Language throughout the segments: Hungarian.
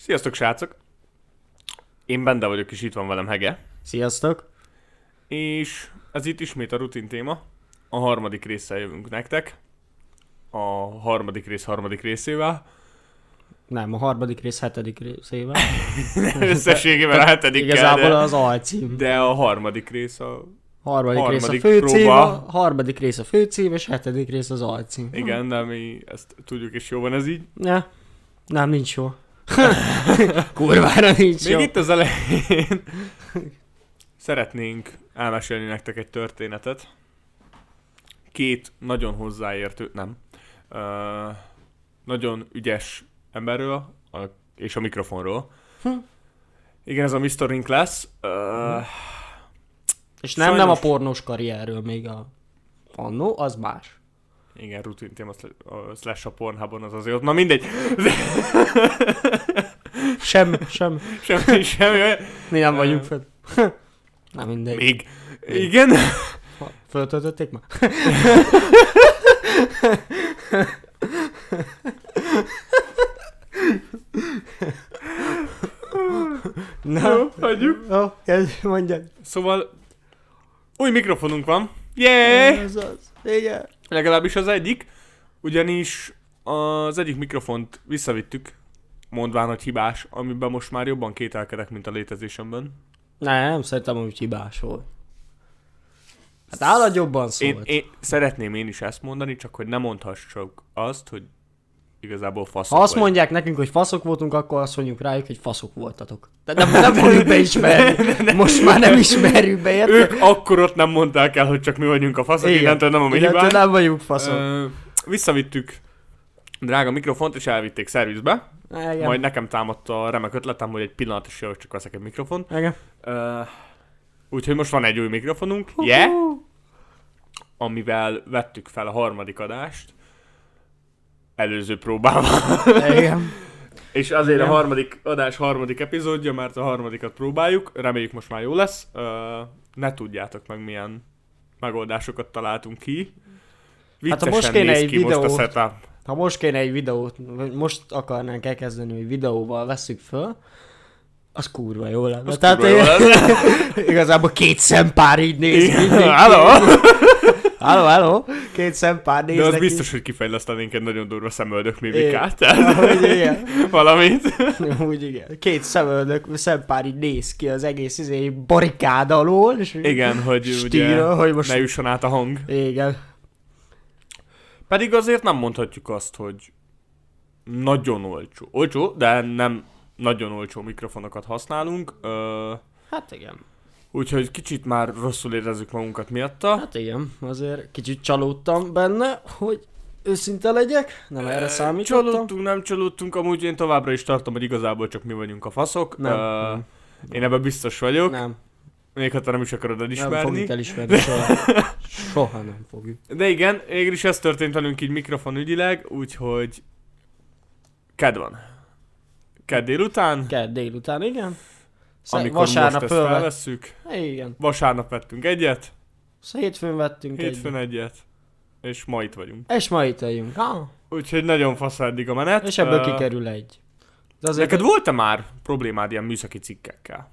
Sziasztok, srácok! Én Bende vagyok, és itt van velem Hege. Sziasztok! És ez itt ismét a rutin téma. A harmadik résszel jövünk nektek. A harmadik rész harmadik részével. Nem, a harmadik rész hetedik részével. Összességében a hetedikkel, igazából az alcím. de a harmadik rész a... Harmadik rész a harmadik főcím, próba. a harmadik rész a főcím, és hetedik rész az alcím. Igen, de mi ezt tudjuk, és jó van ez így. Ne, nem, nincs jó. Kurvára nincs Még jó. itt az elején szeretnénk elmesélni nektek egy történetet. Két nagyon hozzáértő, nem, nagyon ügyes emberről, és a mikrofonról. Igen, ez a Mr. Rink lesz. És nem, sajnos- nem a pornós karrierről még a annó, az más. Igen, rutin téma slash a Pornhubon, az azért ott. Na mindegy. Semmi. Semmi olyan. Mi nem vagyunk fel. Nem mindegy. Még. Igen. Föltöltötték már? Na, Jó, hagyjuk. Jó, mondjad. Szóval új mikrofonunk van. Yeah! Ez az. Igen. Legalábbis az egyik. Ugyanis az egyik mikrofont visszavittük, mondván, hogy hibás, amiben most már jobban kételkedek, mint a létezésemben. Nem, szerintem úgy hibás volt. Hát állad jobban szólt. Én szeretném én is ezt mondani, csak hogy ne mondhassuk azt, hogy igazából faszok Ha azt vagy. mondják nekünk, hogy faszok voltunk, akkor azt mondjuk rájuk, hogy faszok voltatok. De nem fogjuk beismerni. Most már nem ismerjük be, érted? Ők akkor ott nem mondták el, hogy csak mi vagyunk a faszok, innentől nem a mi Innentől hibánk. nem vagyunk faszok. Visszavittük drága mikrofont, és elvitték szervizbe. Igen. Majd nekem támadt a remek ötletem, hogy egy pillanat is csak veszek egy mikrofont. Igen. Úgyhogy most van egy új mikrofonunk, yeah, amivel vettük fel a harmadik adást. Előző próbával. Igen. És azért Igen. a harmadik adás harmadik epizódja, mert a harmadikat próbáljuk. Reméljük most már jó lesz. Ne tudjátok meg, milyen megoldásokat találtunk ki. Hát, ha Viccesen most kéne néz egy ki most a videót- setup. Ha most kéne egy videót, vagy most akarnánk elkezdeni, hogy videóval vesszük föl, az kurva jó lenne. Az Tehát kurva jó igazából két szempár így néz mindenki. Hello! Halló? Két szempár néz De az neki. biztos, hogy kifejlesztenénk egy nagyon durva szemöldök mimikát. Ahogy igen. Valamit. Úgy igen. Két szempár így néz ki az egész barikád alól. És Igen, hogy ugye stíra, hogy most... ne jusson át a hang. Igen. Pedig azért nem mondhatjuk azt, hogy nagyon olcsó. Olcsó, de nem nagyon olcsó mikrofonokat használunk. Hát igen. Úgyhogy kicsit már rosszul érezzük magunkat miatta. Hát igen. Azért kicsit csalódtam benne, hogy őszinte legyek. Nem erre számítottam. Csalódtunk, nem csalódtunk, amúgy én továbbra is tartom, hogy igazából csak mi vagyunk a faszok. Nem. Én ebben biztos vagyok. Nem. Még ha te nem is akarod Nem elismerni. fogjuk elismerni soha. Soha nem fogjuk. De igen, végül ez történt velünk így mikrofonügyileg, úgyhogy kedd van. Kedd délután, Kedd délután, igen. amikor Vasárnap most ezt fölvett. felvesszük. Igen. Vasárnap vettünk egyet, Hétfőn vettünk hétfőn egyet, és ma itt vagyunk. És ma itt vagyunk. Úgyhogy nagyon fasz eddig a menet. És ebből kikerül egy. De azért, Neked volt-e már problémád ilyen műszaki cikkekkel?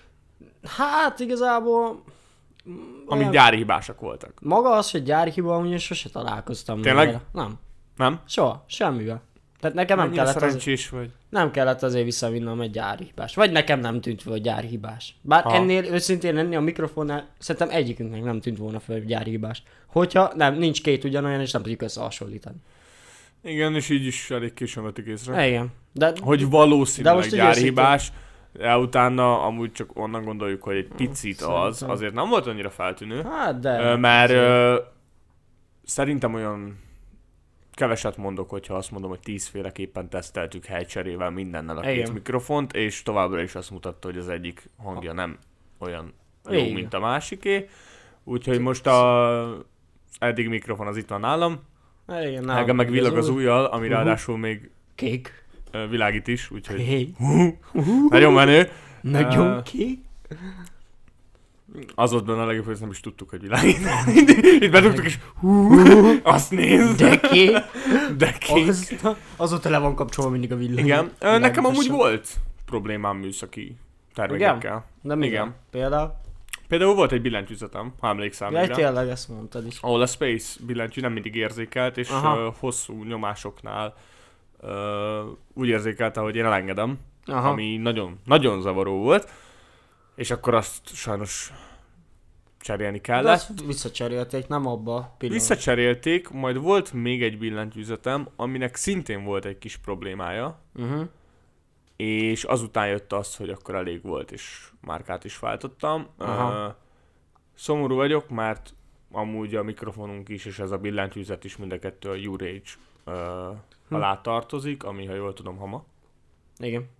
Hát igazából... Amik olyan- gyári hibásak voltak. Maga az, hogy gyári hiba, amúgy sose találkoztam. Tényleg? vele. Nem. Nem? Soha. Semmivel. Tehát nekem nem Mennyire kellett, szerencsés vagy. nem kellett azért visszavinnom egy gyári hibás. Vagy nekem nem tűnt föl gyári hibás. Bár Ha. ennél őszintén ennél a mikrofonnál szerintem egyikünknek nem tűnt volna föl gyári hibás. Hogyha nem, nincs két ugyanolyan, és nem tudjuk összehasonlítani. Igen, és így is elég későn vettük észre. Igen. De Hogy De valószínűleg most így gyári őszintén- hibás, de utána amúgy csak onnan gondoljuk, hogy egy picit az, Szerintem. azért nem volt annyira feltűnő. hát de... Mert szerintem olyan keveset mondok, hogyha azt mondom, hogy 10 féleképpen teszteltük helycserével mindennel a két Igen. mikrofont, és továbbra is azt mutatta, hogy az egyik hangja nem olyan jó, Igen. mint a másiké. Úgyhogy most a eddig mikrofon az itt van nálam. Igen, Nekem meg villog az ujjal, ami Uh-huh. ráadásul még Kék. világít is, úgyhogy Hé. nagyon menő. Nagyon Ö, kék. Az volt benne a legjobb, hogy ezt nem is tudtuk, hogy világít. Itt bedugtuk és azt nézd. De kék. Azóta le van kapcsolva mindig a villany. Igen. Nekem amúgy volt problémám műszaki termékekkel. Nem igen. Például volt egy billentyűzetem, ha emlékszem. Ja, tényleg ezt mondtad is. Ahol a Space billentyű nem mindig érzékelt, és hosszú nyomásoknál úgy érzékelte, hogy én elengedem, ami nagyon, nagyon zavaró volt, és akkor azt sajnos cserélni kellett. De azt visszacserélték, nem abba a pillanatban. Visszacserélték, majd volt még egy billentyűzetem, aminek szintén volt egy kis problémája, és azután jött az, hogy akkor elég volt, és márkát is váltottam. Szomorú vagyok, mert amúgy a mikrofonunk is, és ez a billentyűzet is mind a kettő a U-Rage alá tartozik, ami, ha jól tudom, Hama. Igen.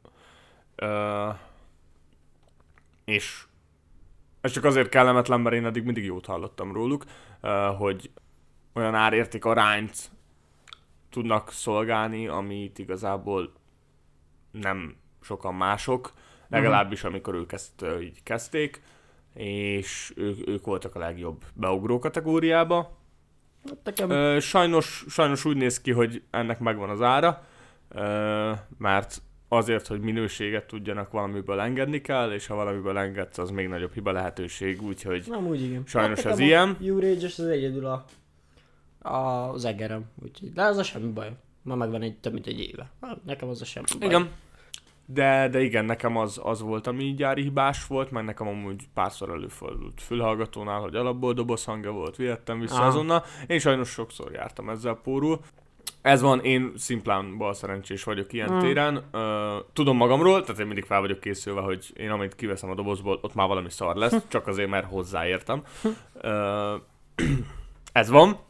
És ez csak azért kellemetlen, mert én eddig mindig jót hallottam róluk, hogy olyan árérték arányt tudnak szolgálni, amit igazából nem sokan mások, legalábbis amikor ők ezt így kezdték, és ők voltak a legjobb beugró kategóriába. Sajnos úgy néz ki, hogy ennek megvan az ára, mert azért, hogy minőséget tudjanak valamiből engedni kell, és ha valamiből engedsz, az még nagyobb hiba lehetőség, úgyhogy nem, úgy igen. Sajnos ez ilyen. U-Rage-es az egyedül az egerem, úgyhogy, de az a semmi baj. Ma megvan több mint egy éve. Nekem az a semmi baj. Igen. De igen, nekem az volt, ami gyári hibás volt, mert nekem amúgy párszor előfordult fülhallgatónál, hogy alapból dobozhangja volt, vihettem vissza azonnal. Én sajnos sokszor jártam ezzel pórul. Ez van, én szimplán balszerencsés vagyok ilyen téren. Tudom magamról, tehát én mindig fel vagyok készülve, hogy én amint kiveszem a dobozból, ott már valami szar lesz, csak azért, mert hozzáértem. Ez van.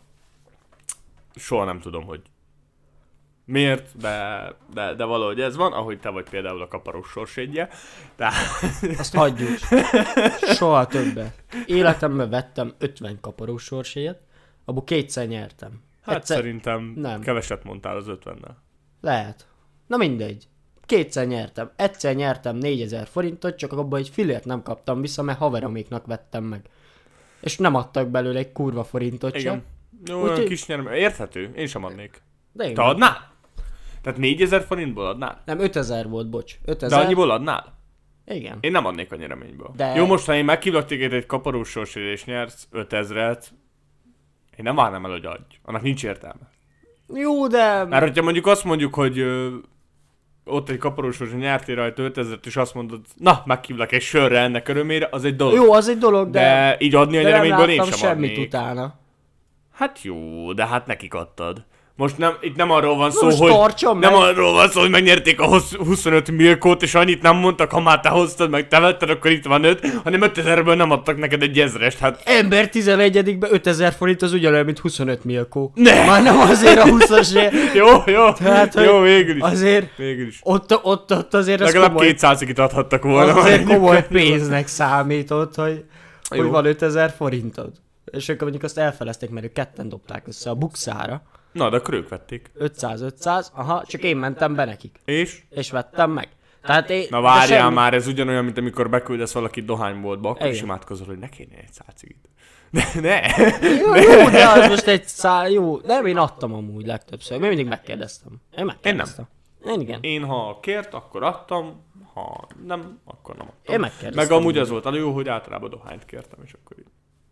Soha nem tudom, hogy miért, de valahogy ez van, ahogy te vagy például a kaparós sorsédje. Azt hagyjuk. Soha többet. Életemben vettem 50 kaparós sorsédjet, abból 2-szer nyertem. Hát szerintem nem. Keveset mondtál az 50-nel. Lehet. Na mindegy. 2-szer nyertem. Egyszer nyertem 4000 forintot, csak abban egy fillért nem kaptam vissza, mert haveroméknak vettem meg. És nem adtak belőle egy kurva forintot sem. Jó, olyan kis nyerem. Érthető. Én sem adnék. Te adnál? Tehát 4000 forintból adnál? Nem, 5000 volt, bocs. 5000. De annyiból adnál? Igen. Én nem adnék a nyereményből. De... Jó, most ha én meghívlak téged egy kaparós sorsédre és nyersz 5000-et, én nem várnám el, hogy adj. Annak nincs értelme. Jó, de... Mert hogyha mondjuk azt mondjuk, hogy ott egy kaparós sorsa nyertél rajta 5000-et, és azt mondod, na, meghívlak egy sörre ennek örömére, az egy dolog. Jó, az egy dolog, de így adni a nyereményből én sem semmit adnék. Utána. Hát jó, de hát nekik adtad. Most itt nem arról van szó, hogy megnyerték a 25 milkót, és annyit nem mondtak, ha már te hoztad, meg te vetted, akkor itt van 5, hanem 5000-ből nem adtak neked egy 1000-est, hát... Ember 11-be 5000 forint az ugyanolyan, mint 25 milkó. Ne! Már nem azért a 20-asért. Jó, tehát, jó, végül is. Azért, végül is. Ott azért ez legalább 200-ig adhattak volna. Azért komoly pénznek számított, hogy van 5000 forintod. És akkor mondjuk azt elfelezték, mert ők ketten dobták össze a bukszára. Na, de akkor ők vették. 500, aha, csak én mentem be nekik. És vettem meg. Tehát na várjál már, ez ugyanolyan, mint amikor beküldesz valakit dohányboltba, akkor is imádkozol, hogy ne kéne egy cigit. Ne! Jó, de az most egy jó. Nem, én adtam amúgy legtöbbször. Én mindig megkérdeztem. Én nem. Igen. Én ha kért, akkor adtam, ha nem, akkor nem adtam. Én megkérdeztem. Meg amúgy az volt a jó, hogy általában dohányt kértem, és akkor így.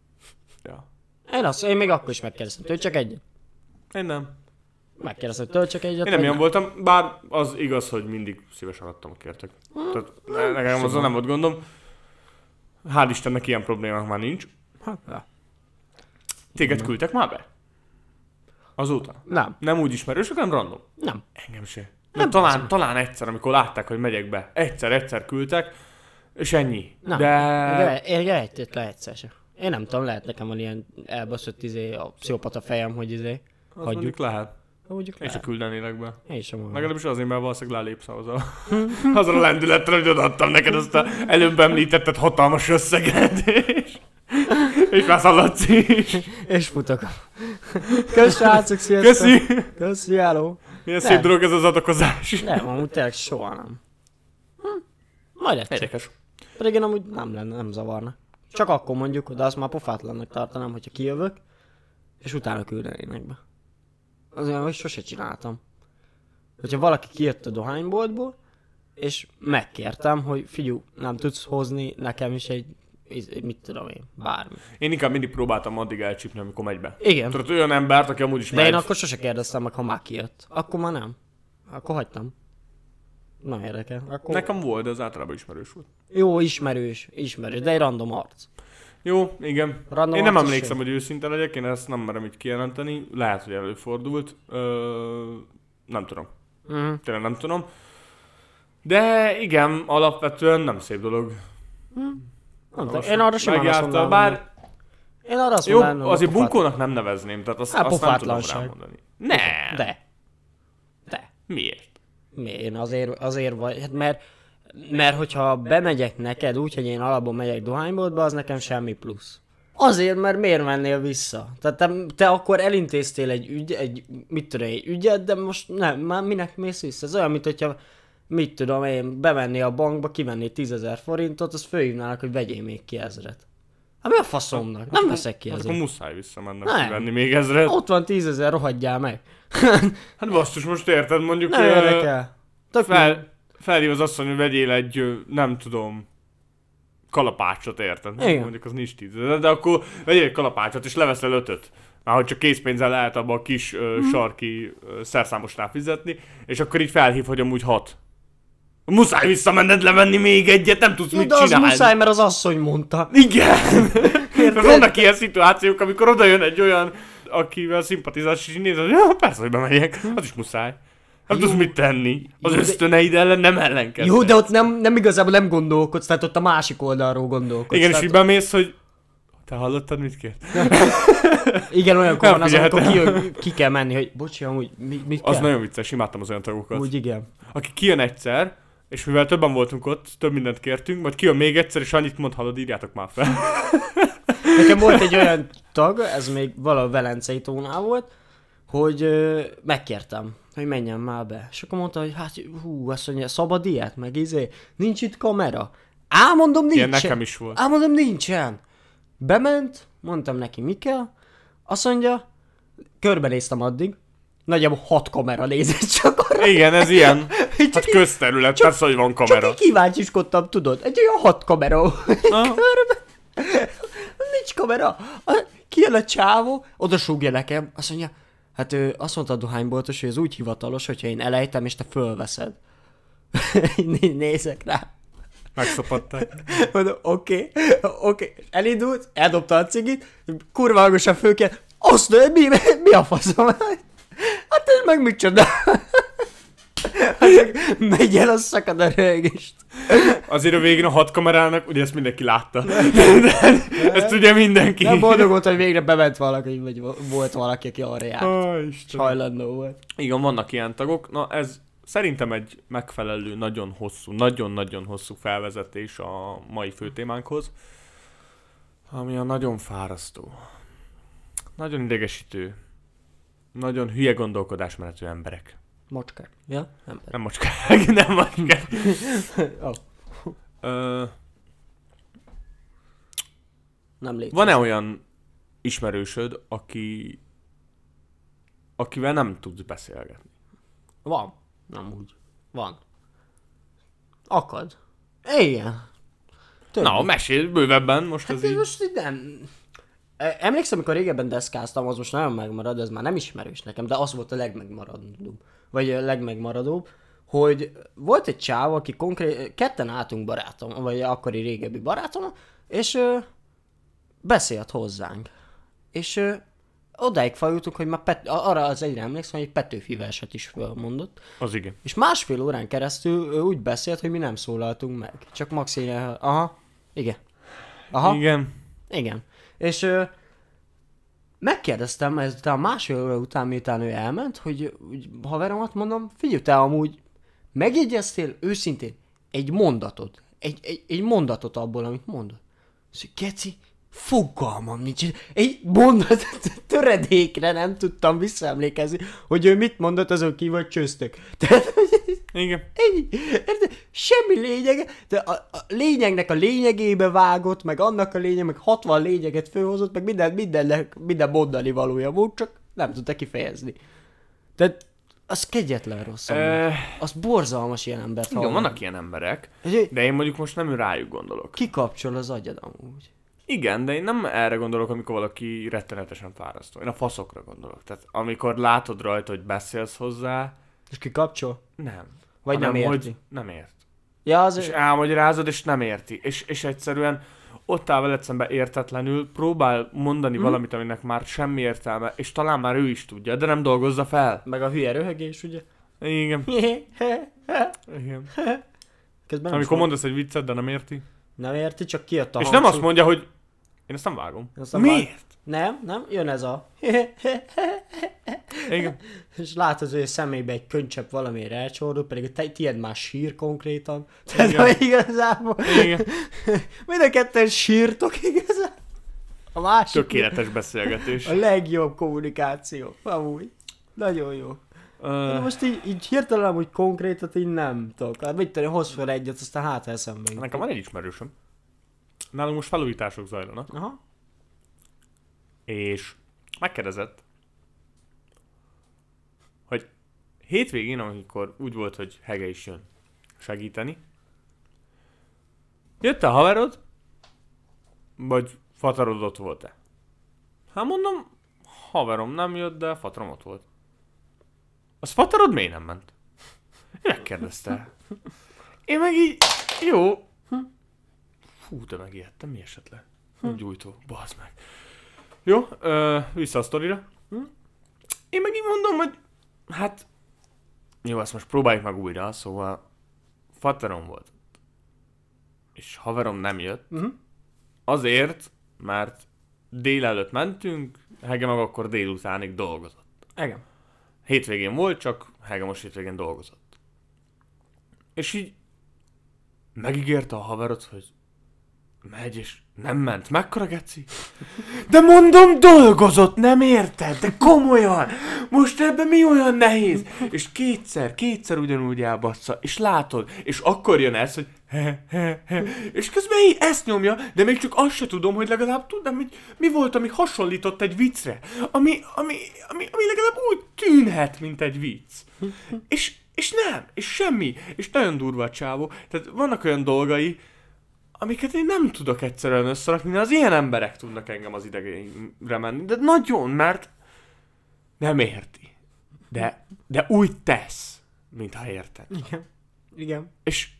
Ja. Én még akkor is megkérdeztem tőle, csak egyet. Én nem. Megkérdeztem tőle, csak egyet. Én nem ilyen voltam, bár az igaz, hogy mindig szívesen adtam a kértek. Tehát nekem azzal nem volt gondom. Hál' Istennek ilyen problémák már nincs. Ja. Téged küldtek már be? Azóta? Nem. Nem úgy ismerősök, hanem random? Nem. Engem se. Talán egyszer, amikor látták, hogy megyek be. Egyszer küldtek, és ennyi. Nem. De... Én egyszer se. Én nem tudom, lehet nekem van ilyen elbaszott a pszichopata fejem, hogy hagyjuk. Lehet. Én se küldenélek be. Én sem mondom. Legalábbis azért, mert valószínűleg lelépsz azon a lendületre, hogy odaadtam neked azt a előbb említetted hatalmas összeget, és már szaladsz is. És futok. Kösz, srácok, sziasztok. Köszi, hello. Milyen szép dolog ez az adakozás. Nem, amúgy tényleg soha nem. Majd egyszer. Érdekes. Pedig én amúgy nem zavarna. Csak akkor mondjuk, de azt már pofátlannak tartanám, hogyha kijövök, és utána küldenének be. Azért, hogy sose csináltam. Hogyha valaki kijött a dohányboltból, és megkértem, hogy figyelj, nem tudsz hozni nekem is egy, mit tudom én, bármi. Én inkább mindig próbáltam addig elcsípni, amikor megy be. Igen. Tudod, olyan embert, aki amúgy is De megy. én akkor sose kérdeztem meg, ha már kijött. Akkor már nem. Akkor hagytam. Nem érdekel. Akkor... Nekem volt, de az általában ismerős volt. Jó, ismerős, de egy random arc. Jó, igen. Random Én nem arc emlékszem, sem. hogy őszinte legyek, én ezt nem merem így kijelenteni. Lehet, hogy előfordult. Nem tudom. Tényleg nem tudom. De igen, alapvetően nem szép dolog. Én arra simán azt Megjárta, mondanám. bár Én arra azt jó, mondanám, hogy azért pofát- bunkónak nem nevezném, tehát azt, Hát, azt nem tudom pofátlanság. rámondani. Nem. De. Miért? Én azért vagy, hát mert hogyha bemegyek neked úgy, hogy én alapból megyek dohányboltba, az nekem semmi plusz. Azért, mert miért mennél vissza? Tehát te akkor elintéztél egy ügyet, de most nem, már minek mész vissza? Ez olyan, mint hogyha, mit tudom én, bemennél a bankba, kivennél 10 000 forintot, azt fölhívnának, hogy vegyél még ki 1000-et. Hát mi a faszomnak? Nem veszek ki Hát 1000-et. akkor muszáj visszamennem Nem. kivenni még 1000-et. Ott van 10 000, rohadjál meg. Hát basszus, most érted, mondjuk Nem érdekel. Tök felhív az asszony, hogy vegyél egy, nem tudom, kalapácsot, érted? Igen. Mondjuk az nincs 10 000, de akkor vegyél egy kalapácsot, és leveszel 5-öt. Már hogy csak készpénzzel lehet abba a kis sarki szerszámosnál fizetni, és akkor így felhív, hogy amúgy 6. Muszáj visszamenned levenni még egyet, nem tudsz Jó, mit de az csinálni. muszáj, mert az asszony mondta. Igen! Mert vannak ilyen szituációk, amikor oda jön egy olyan, akivel szimpatizálsz, és így nézed, hogy ja, persze, hogy bemegyek, az is muszáj. Nem tudsz mit tenni. Az Jó, de- ösztöneid ellen nem ellenkeztek. Jó, de ott nem igazából nem gondolkodsz, tehát ott a másik oldalról gondolkodsz. Igen, és tehát, így bemész, hogy te hallottad, mit kért? igen, olyankor van az, amikor Elfigyeltem. ki kell menni, hogy bocsi, amúgy mit Az kell? nagyon vicces, imádtam az olyan tagokat. Úgy igen. Aki kijön egyszer, és mivel többen voltunk ott, több mindent kértünk, majd kijön még egyszer, és annyit mond, hallod, írjátok már fel. Nekem volt egy olyan tag, ez még valahol Velencei tónál volt, hogy megkértem, hogy menjen már be. És akkor mondta, hogy hát azt mondja, szabad ilyet, meg nincs itt kamera. Mondom, nincsen. Ilyen nekem is volt. Mondom, nincsen. Bement, mondtam neki, mi kell. Azt mondja, körbenéztem addig, nagyjából 6 kamera nézett csak arra. Igen, ez ilyen. Csak Hát így- közterület, persze, hogy van Csak kamera. így kíváncsiskodtam, tudod? Egy olyan 6 kamera. Ah. Körbe. Nincs kamera. Kijön a csávó, oda súgja nekem, azt mondja, hát ő azt mondta a dohányboltos, hogy ez úgy hivatalos, hogyha én elejtem, és te fölveszed. Nézek rá. Megszopadták. Mondom, oké. Elindult, eldobta a cigit, kurva hangosan fölkelt, azt mondja, mi a faszom? Hát ez meg micsoda? Megy el, az szakad a röhögést. Azért a végén a 6 kamerának, ugye ezt mindenki látta. Ezt ugye mindenki. Nem boldog volt, hogy végre bement valaki, vagy volt valaki, aki arra járt. Ó, És Istenem. hajlandó volt. Igen, vannak ilyen tagok. Na ez szerintem egy megfelelő, nagyon-nagyon hosszú felvezetés a mai főtémánkhoz. Ami a nagyon fárasztó. Nagyon idegesítő. Nagyon hülye gondolkodásmenetű emberek. Mocskák. Ja? Nem. Nem macskák, nem macskák. Oh, Ö, nem létezik. Van-e olyan ismerősöd, akivel nem tudsz beszélgetni? Van. Nem úgy. Van. Akad. Igen. Több. Na, mesélj bővebben, most Hát ez ez így. most így nem... Emlékszem, amikor régebben deszkáztam, az most nagyon megmarad, ez már nem ismerős nekem, de az volt a legmegmaradóbb. Vagy a legmegmaradóbb, hogy volt egy csáv, aki konkrét... Ketten álltunk barátom, vagy akkori régebbi barátom, és beszélt hozzánk. És odáig fajultunk, hogy már arra az egyre emlékszem, hogy egy Petőfi verset is fölmondott. Az igen. És másfél órán keresztül úgy beszélt, hogy mi nem szólaltunk meg. Csak maximum... Aha. Igen. Aha. Igen. És megkérdeztem ezután másfél óra után, miután ő elment, hogy haveromat mondom, figyelj, te amúgy megjegyeztél őszintén egy mondatot. Egy mondatot abból, amit mondott. Szóval, Geci, fogalmam nincs. Egy mondat töredékre nem tudtam visszaemlékezni, hogy ő mit mondott, azon kívül csőztök. Tehát, Igen. Semmi lényege, de a lényegnek a lényegébe vágott, meg annak a lényeg, meg 60 lényeget fölhozott, meg minden mondani valója volt, csak nem tudta kifejezni. Tehát az kegyetlen rossz. Az borzalmas ilyen embert Igen, vannak ilyen emberek, de én mondjuk most nem rájuk gondolok. Kikapcsol az agyad amúgy. Igen, de én nem erre gondolok, amikor valaki rettenetesen fárasztó. Én a faszokra gondolok. Tehát amikor látod rajta, hogy beszélsz hozzá... És kikapcsol? Nem. Vagy nem érti? Hogy nem ért. Ja, azért... És elmagyarázod, és nem érti. És egyszerűen ott áll veled szembe értetlenül, próbál mondani valamit, aminek már semmi értelme, és talán már ő is tudja, de nem dolgozza fel. Meg a hülye röhögés, ugye? Igen. Igen. Közben amikor mondasz egy viccet, de nem érti. Nem érti, csak kijött a és hangsúly. nem azt mondja, hogy én ezt nem vágom. Miért? Nem, jön ez a... Igen. És látod, hogy a szemébe egy könycsepp valamiért elcsordul, pedig a tiéd már sír konkrétan. Tehát igazából... Igen. Mind a ketten sírtok igazából. A másik... Tökéletes beszélgetés. A legjobb kommunikáció. Amúgy. Nagyon jó. Most így hirtelen, hogy konkrétat így nem tudok. Hát mit tenni, hozz fel egyet, aztán hát eszembe jut. Nekem van egy ismerősöm. Nálunk most felújítások zajlanak. Aha. És megkérdezett, hogy hétvégén, amikor úgy volt, hogy Hege is jön segíteni, jött a haverod, vagy fatarod ott volt-e? Hát mondom, haverom nem jött, de fatarom ott volt. Az fatarod miért nem ment? Megkérdezte. Én meg így, jó. Fú, de megijedtem, mi esett le? Gyújtó, bazd meg. Jó, vissza a sztorira. Én meg így mondom, hogy hát jó, azt most próbáljuk meg újra, szóval faterom volt. És haverom nem jött. Azért, mert délelőtt mentünk, Hege meg akkor délutánig dolgozott. Igen. Hétvégén volt, csak Hege most hétvégén dolgozott. És így megígérte a haverod, hogy megy, és nem ment. Mekkora geci? De mondom, dolgozott, nem érted? De komolyan! Most ebben mi olyan nehéz? És kétszer ugyanúgy elbassza, és látod, és akkor jön ez, hogy és közben így ezt nyomja, de még csak azt se tudom, hogy legalább tudnám, hogy mi volt, ami hasonlított egy viccre. Ami legalább úgy tűnhet, mint egy vicc. És nem, és semmi, és nagyon durva a csávó. Tehát vannak olyan dolgai, amiket én nem tudok egyszerűen összerakni, de az ilyen emberek tudnak engem az idegeimre menni. De nagyon, mert nem érti. De úgy tesz, mintha érted. Igen.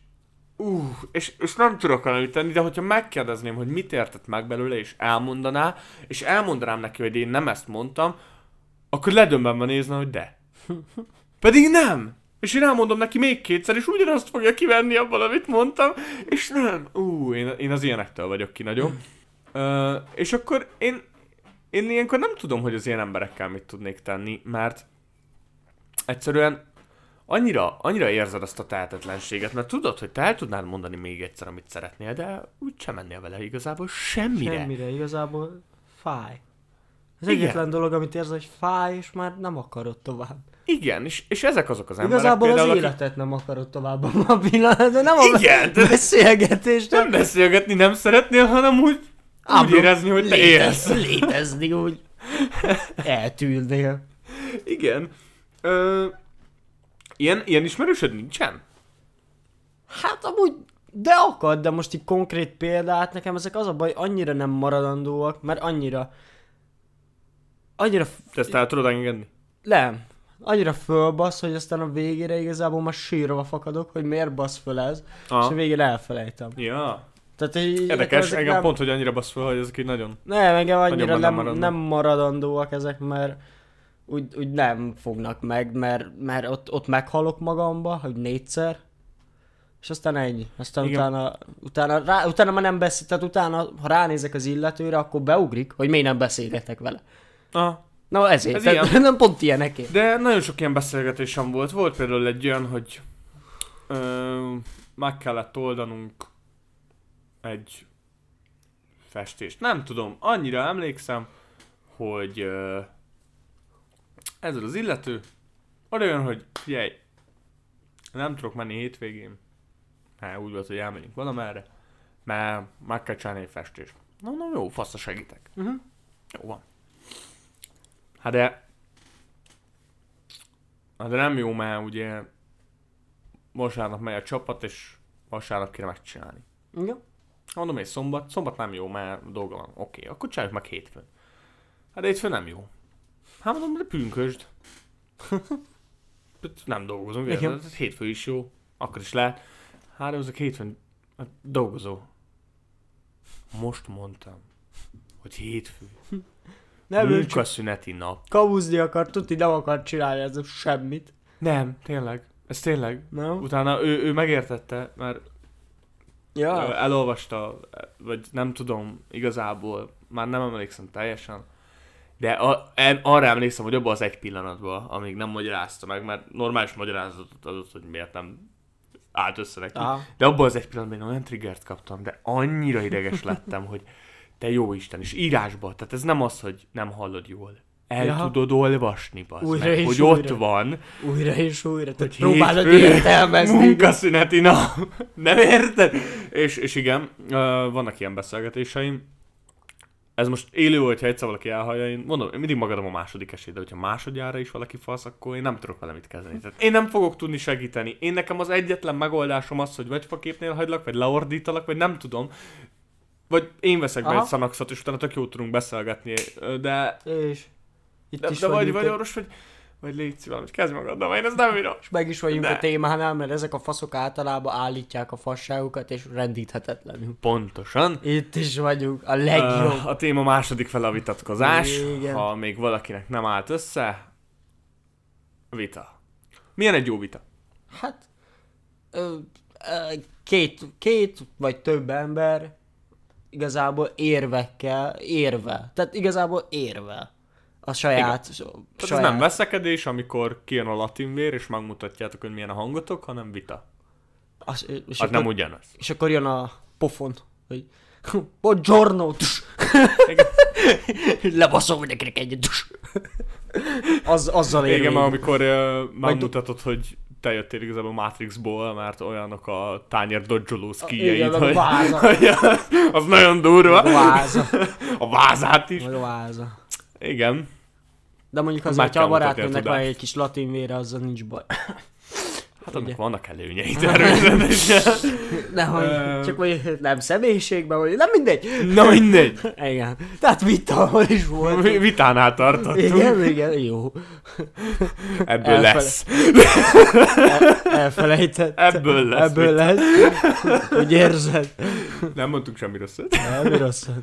És nem tudok valamit tenni, de hogyha megkérdezném, hogy mit értett meg belőle, és elmondaná, és elmondanám neki, hogy én nem ezt mondtam, akkor ledömbenve nézne, hogy de. Pedig nem! És én elmondom neki még kétszer, és ugyanazt fogja kivenni abban, amit mondtam, és nem. Én az ilyenektől vagyok ki nagyon. És akkor én ilyenkor nem tudom, hogy az ilyen emberekkel mit tudnék tenni, mert egyszerűen annyira érzed azt a tehetetlenséget, mert tudod, hogy te el tudnád mondani még egyszer, amit szeretnél, de úgy sem mennél vele igazából semmire. Semmire, igazából fáj. Az egyetlen dolog, amit érzel, hogy fáj, és már nem akarod tovább. Igen, és ezek azok az emberek. Igazából például, az életet nem akarod tovább a pillanatban, nem a beszélgetést. Nem beszélgetni nem szeretnél, hanem úgy érezni, hogy te élsz. Létezni úgy. Eltűnnél. Igen. Ilyen ismerősöd nincsen? Hát amúgy, de akad, de most így konkrét példát, nekem ezek az a baj, annyira nem maradandóak, mert annyira... Te ezt el tudod engedni? Nem. Annyira fölbasz, hogy aztán a végére igazából már sírva fakadok, hogy miért basz föl ez, és a végére elfelejtem. Ja. Tehát, érdekes, engem nem... pont, hogy annyira basz föl, hogy ezek így nagyon... Nem, engem annyira nem maradandóak ezek, mert úgy nem fognak meg, mert ott meghalok magamba, hogy 4-szer, és aztán ennyi. Aztán utána már nem beszél, tehát utána, ha ránézek az illetőre, akkor beugrik, hogy miért nem beszélgetek vele. Aha. Na ezért, nem pont ilyenekért. De nagyon sok ilyen beszélgetésem volt. Volt például egy olyan, hogy meg kellett oldanunk egy festést. Nem tudom, annyira emlékszem, hogy ez az illető oda jön, hogy figyelj, Nem tudok menni hétvégén. Hát úgy volt, hogy elmegyünk valamerre. Mert meg kell csinálni egy festést. Na jó, faszra segítek. Jó van. Hát de nem jó, mert ugye vasárnap megy a csapat, és vasárnap kéne megcsinálni. Igen. Mondom, hogy szombat nem jó, mert dolga van. Oké, akkor csináljuk meg hétfőn. Hát de hétfőn nem jó. Hát mondom, de pünkösd. Nem dolgozom, ugye? Hétfő is jó. Akkor is lehet. Hát azok hétfőn dolgozó. Most mondtam, hogy hétfő. Munkaszüneti nap. Kavuzni akar, tuti nem akar csinálni ez semmit. Nem, tényleg. Ez tényleg. No. Utána ő megértette, mert Ja. elolvasta, vagy nem tudom, igazából, már nem emlékszem teljesen, de arra emlékszem, hogy abban az egy pillanatban, amíg nem magyarázta meg, mert normális magyarázatot adott, hogy miért nem állt össze neki. Aha. De abban az egy pillanatban én olyan triggert kaptam, de annyira ideges lettem, hogy te jó Isten, és írásba, tehát ez nem az, hogy nem hallod jól. Tudod olvasni, bazd meg, hogy újra. ott van. Újra és újra, hogy próbálod értelmezni. Munkaszüneti nap. Nem érted? És igen, vannak ilyen beszélgetéseim. Ez most élő, hogyha egyszer valaki elhallja, én mondom, én mindig magadom a második esélyt, de hogyha másodjára is valaki fasz, akkor én nem tudok vele mit kezdeni. Tehát én nem fogok tudni segíteni. Én nekem az egyetlen megoldásom az, hogy vagy faképnél hagylak, vagy leordítalak, vagy nem tudom. Vagy én veszek be egy szanaxot, és utána tök jó tudunk beszélgetni, de... És itt de, is de vagy vagyunk. orvos, vagy légy valamit, kezdj magaddal, én ez nem bírom. És meg is vagyunk De. a témánál, mert ezek a faszok általában állítják a fasságukat, és rendíthetetlenül. Pontosan. Itt is vagyunk, a legjobb. A téma második fele a vitatkozás. Igen. Ha még valakinek nem állt össze, vita. Milyen egy jó vita? Hát, két vagy több ember igazából érve. Tehát igazából érve. A saját... Tehát ez nem veszekedés, amikor kijön a latinvér, és megmutatjátok, hogy milyen a hangotok, hanem vita. Az Hát nem ugyanaz. És akkor jön a pofon, hogy buongiorno, lebaszom nekinek egyet. Azzal Igen, érve. amikor megmutatod, hogy te jöttél igazából Matrixból, mert olyanok a tányér dodzsoló szkíjeid, hogy az nagyon durva. A váza. A vázát is. Meg a váza. Igen. De mondjuk Meg azért, kell ha a mutatni a barátnőnek van tudást. egy kis latinvére, azzal nincs baj. Hát annak vannak előnyei természetesen. Nehogy, csak vagy nem személyiségben, vagy nem mindegy. Na mindegy. Igen. Tehát vitahol is volt. Vitánál tartottunk. Igen, jó. Ebből lesz. Elfelejtett. Ebből lesz. Hogy érzed? Nem mondtuk semmi rosszat. Nem, rosszat.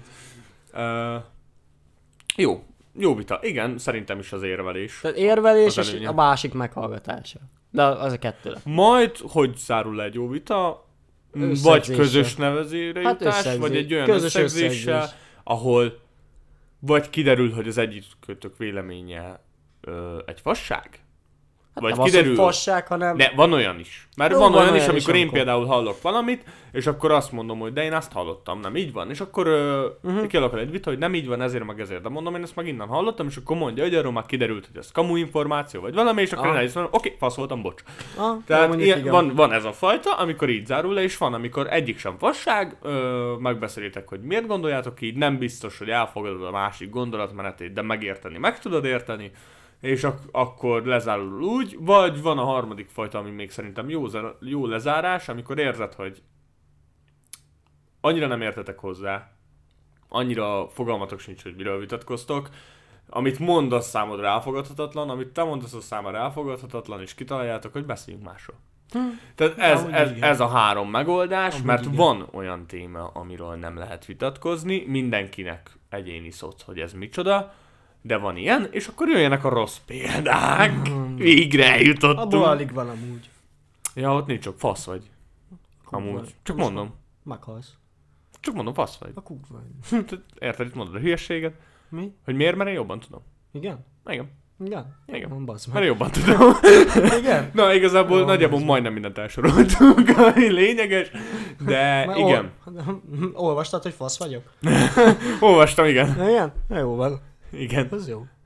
Jó vita. Igen, szerintem is az érvelés. Tehát érvelés Az és előnye. a másik meghallgatása. De az a kettő lesz. Majd, hogy zárul le egy jó vita, vagy Összegzéssel. közös nevezőre Hát jutás, összegzés. vagy egy olyan Közös összegzéssel, összegzés. ahol vagy kiderül, hogy az egyikőtök véleménye egy fasság, Hát vagy nem az, kiderül... hogy fasság, hanem... Ne, van olyan is. Mert Jó, van olyan is, is, amikor én amikor- például hallok valamit, és akkor azt mondom, hogy de én azt hallottam, nem így van. És akkor kialakul egy vita, hogy nem így van, ezért meg ezért. De mondom, én ezt meg innen hallottam, és akkor mondja, hogy arról már kiderült, hogy ez kamu információ, vagy valami, és akkor én el is mondom, oké, fasz voltam, bocs. Tehát mondjuk ilyen, igen. van ez a fajta, amikor így zárul le, és van, amikor egyik sem fasság, megbeszélitek, hogy miért gondoljátok így, nem biztos, hogy elfogadod a másik gondolatmenetét, de megérteni, meg tudod érteni, és akkor lezárul úgy, vagy van a harmadik fajta, ami még szerintem jó lezárás, amikor érzed, hogy annyira nem értetek hozzá, annyira fogalmatok sincs, hogy miről vitatkoztok, amit mondasz számodra elfogadhatatlan, amit te mondasz a számára elfogadhatatlan, és kitaláljátok, hogy beszéljünk másról. Tehát ez a három megoldás, Amúgy mert igen. van olyan téma, amiről nem lehet vitatkozni, mindenkinek egyéni szoc, hogy ez micsoda, de van ilyen, és akkor jöjjenek a rossz példák. Végre eljutottunk. Abból alig van amúgy. Ja, ott nincs csak fasz vagy. Amúgy. vagy. Csak mondom. Meghalsz. Csak mondom, fasz vagy. A kúk vagy. Érted, itt mondod a hülyeséget. Mi? Hogy miért, mert én jobban tudom. Igen? Igen. Igen? Igen. Van basz Mert meg. én jobban tudom. Igen? Na, igazából Jó, nagyjából az majdnem mindent elsoroltunk, ami lényeges. De Már igen. Olvastad, hogy fasz vagyok? Olvastam, igen. Igen? Na jó van. Igen. Az jó.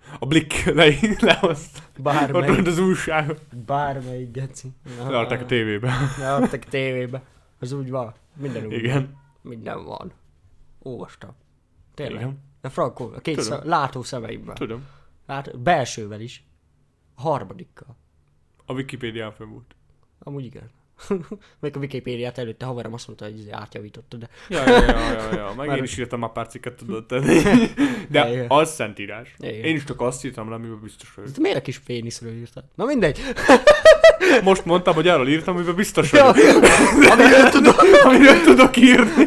A Blick lehozta. Ott az újságot. Bármelyik geci. Leadták a tévébe. Leadták a tévébe. Az úgy van. Minden úgy Igen. van. Minden van. Olvastam. Tényleg. Igen. De frankó, a két látó szemeimmel. Tudom. Belsővel is. A harmadikkal. A Wikipédián fönn volt. Amúgy igen. Még a Wikipédiát előtte haverom azt mondta, hogy átjavította, de... Ja. Meg én is írtam már pár cikket, tudod tenni. De az szentírás. Én is csak azt írtam le, amiben biztos vagyok. Miért a kis péniszről írtad? Na mindegy. Most mondtam, hogy arról írtam, amiben biztos vagyok. Amiről tudok írni.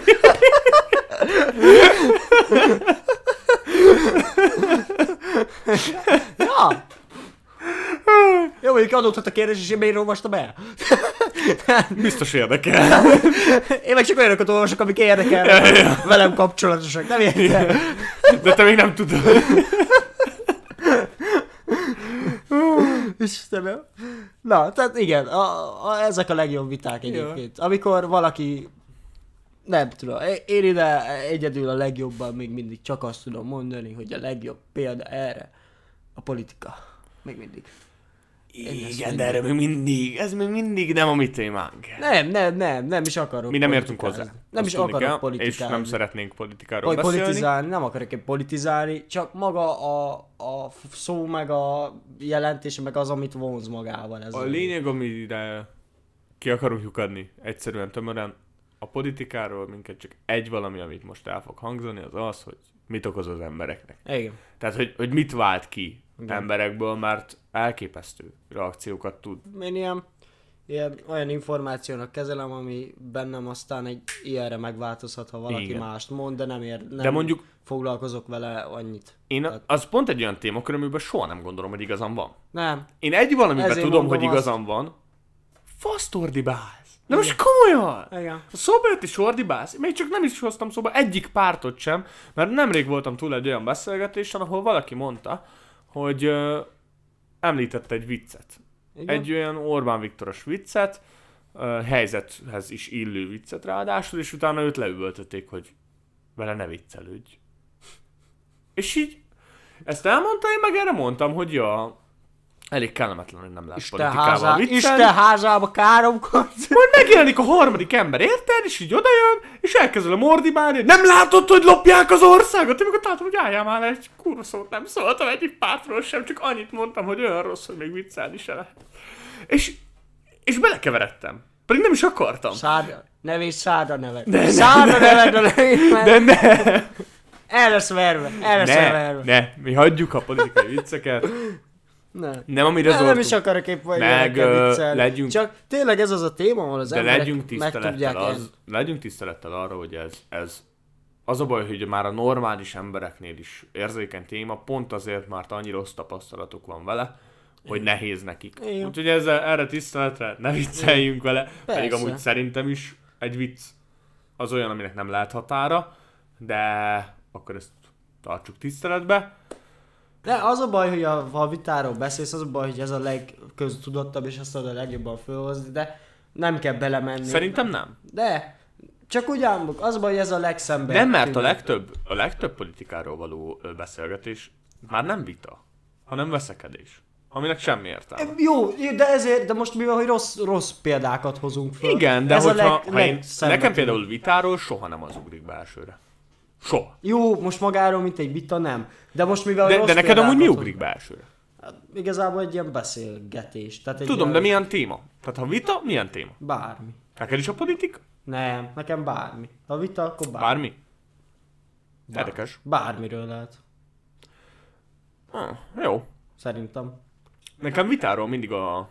Ja. Jó, mondjuk adódhat a kérdés, és én miért olvastam el? Biztos érdekel. Én meg csak olyanokat olvasok, amik érdekelnek. Velem kapcsolatosak, nem értem. De te még nem tudod. Istenem. Na, tehát igen, ezek a legjobb viták egyébként. Amikor valaki... Nem tudom, én ide egyedül a legjobban még mindig csak azt tudom mondani, hogy a legjobb példa erre a politika. Még mindig. Igen, de erre ez még mindig nem a mi témánk. Nem is akarok. Mi nem értünk hozzá. Nem is akarok politikálni. És nem szeretnénk politikáról beszélni. Politizálni, nem akarok én politizálni, csak maga a szó, meg a jelentése, meg az, amit vonz magával. Ez a lényeg, amire ki akarunk lyukadni, egyszerűen tömören, a politikáról minket csak egy valami, amit most el fog hangzani, az az, hogy mit okoz az embereknek. Igen. Tehát, hogy mit vált ki emberekből, mert elképesztő reakciókat tud. Én olyan információnak kezelem, ami bennem aztán egy ilyenre megváltozhat, ha valaki mást mond, de nem mondjuk, foglalkozok vele annyit. Az pont egy olyan témakör, amiben soha nem gondolom, hogy igazam van. Nem. Én egy valamiben tudom, hogy igazam van. Fasztordibálsz. De most komolyan! Igen. Szóba jött is ordibálsz. Még csak nem is hoztam szóba egyik pártot sem, mert nemrég voltam túl egy olyan beszélgetésen, ahol valaki mondta, hogy említette egy viccet. Igen? Egy olyan Orbán Viktoros viccet, helyzethez is illő viccet ráadásul, és utána őt leüvöltötték, hogy vele ne viccelődj. És így ezt elmondta, én meg erre mondtam, hogy ja, elég kellemetlen, hogy nem lehet politikával viccelni. Isten házába káromkodsz. Majd megjelenik a harmadik ember, érted? És így odajön, és elkezdel a mordibálni. Nem látod, hogy lopják az országot? Én meg ott látom, hogy álljál már, egy kurva szót nem szóltam egyik pártról sem, csak annyit mondtam, hogy olyan rossz, hogy még viccelni se lehet. És belekeveredtem. Pedig nem is akartam. Szádra neved. Szádra neved a neved. De ne! Erre szverve. Ne, mi hagyjuk a politikai vicceket. Nem, amire zoltunk. Nem is akarok épp vagy viccelni. Legyünk... Csak tényleg ez az a téma, ahol az emberek meg tudják legyünk tisztelettel arra, hogy ez az a baj, hogy már a normális embereknél is érzékeny téma, pont azért, mert annyi rossz tapasztalatuk van vele, hogy nehéz nekik. Úgyhogy erre tiszteletre ne vicceljünk vele, pedig amúgy szerintem is egy vicc az olyan, aminek nem lehet határa, de akkor ezt tartsuk tiszteletbe. De az a baj, hogy ha a vitáról beszélsz, az a baj, hogy ez a legköztudottabb, és azt a legjobban fölhozni, de nem kell belemenni. Szerintem nem. De, csak úgy álmok, az a baj, hogy ez a legszemben. Nem, mert a legtöbb politikáról való beszélgetés már nem vita, hanem veszekedés. Aminek semmi értelme. Jó, de most mivel, hogy rossz példákat hozunk föl. Igen, de nekem például vitáról soha nem az ugrik be elsőre. Soha. Jó, most magáról, mint egy vita, nem. De most mivel de neked amúgy mi ugrik be elsőre? Hát, igazából egy ilyen beszélgetés. Tehát tudom, ilyen... de milyen téma? Tehát ha vita, milyen téma? Bármi. Neked is a politika? Nem, nekem bármi. Ha vita, akkor bármi. Érdekes. Bármiről lehet. Jó. Szerintem. Nekem vitáról mindig a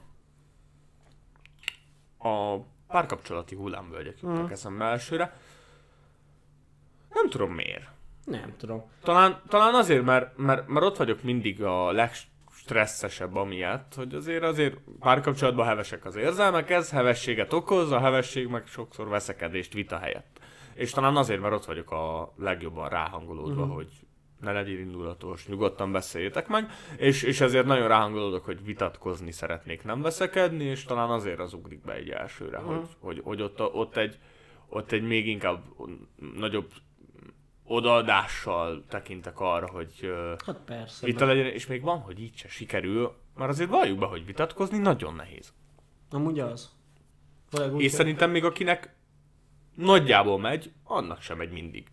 párkapcsolati hullámvölgyek jutnak eszembe elsőre. Nem tudom miért. Nem tudom. Talán azért, mert ott vagyok mindig a legstresszesebb amiatt, hogy azért párkapcsolatban hevesek az érzelmek, ez hevességet okoz, a hevesség meg sokszor veszekedést vita helyett. És talán azért, mert ott vagyok a legjobban ráhangolódva, hogy ne legyél indulatos, nyugodtan beszéljétek meg, és ezért nagyon ráhangolódok, hogy vitatkozni szeretnék, nem veszekedni, és talán azért az ugrik be egy elsőre, hogy ott egy még inkább nagyobb odaadással tekintek arra, hogy Hát persze. vita legyen, és még van, hogy így se sikerül, mert azért valljuk be, hogy vitatkozni nagyon nehéz. Amúgy az. És szerintem még akinek nagyjából megy, annak sem megy mindig.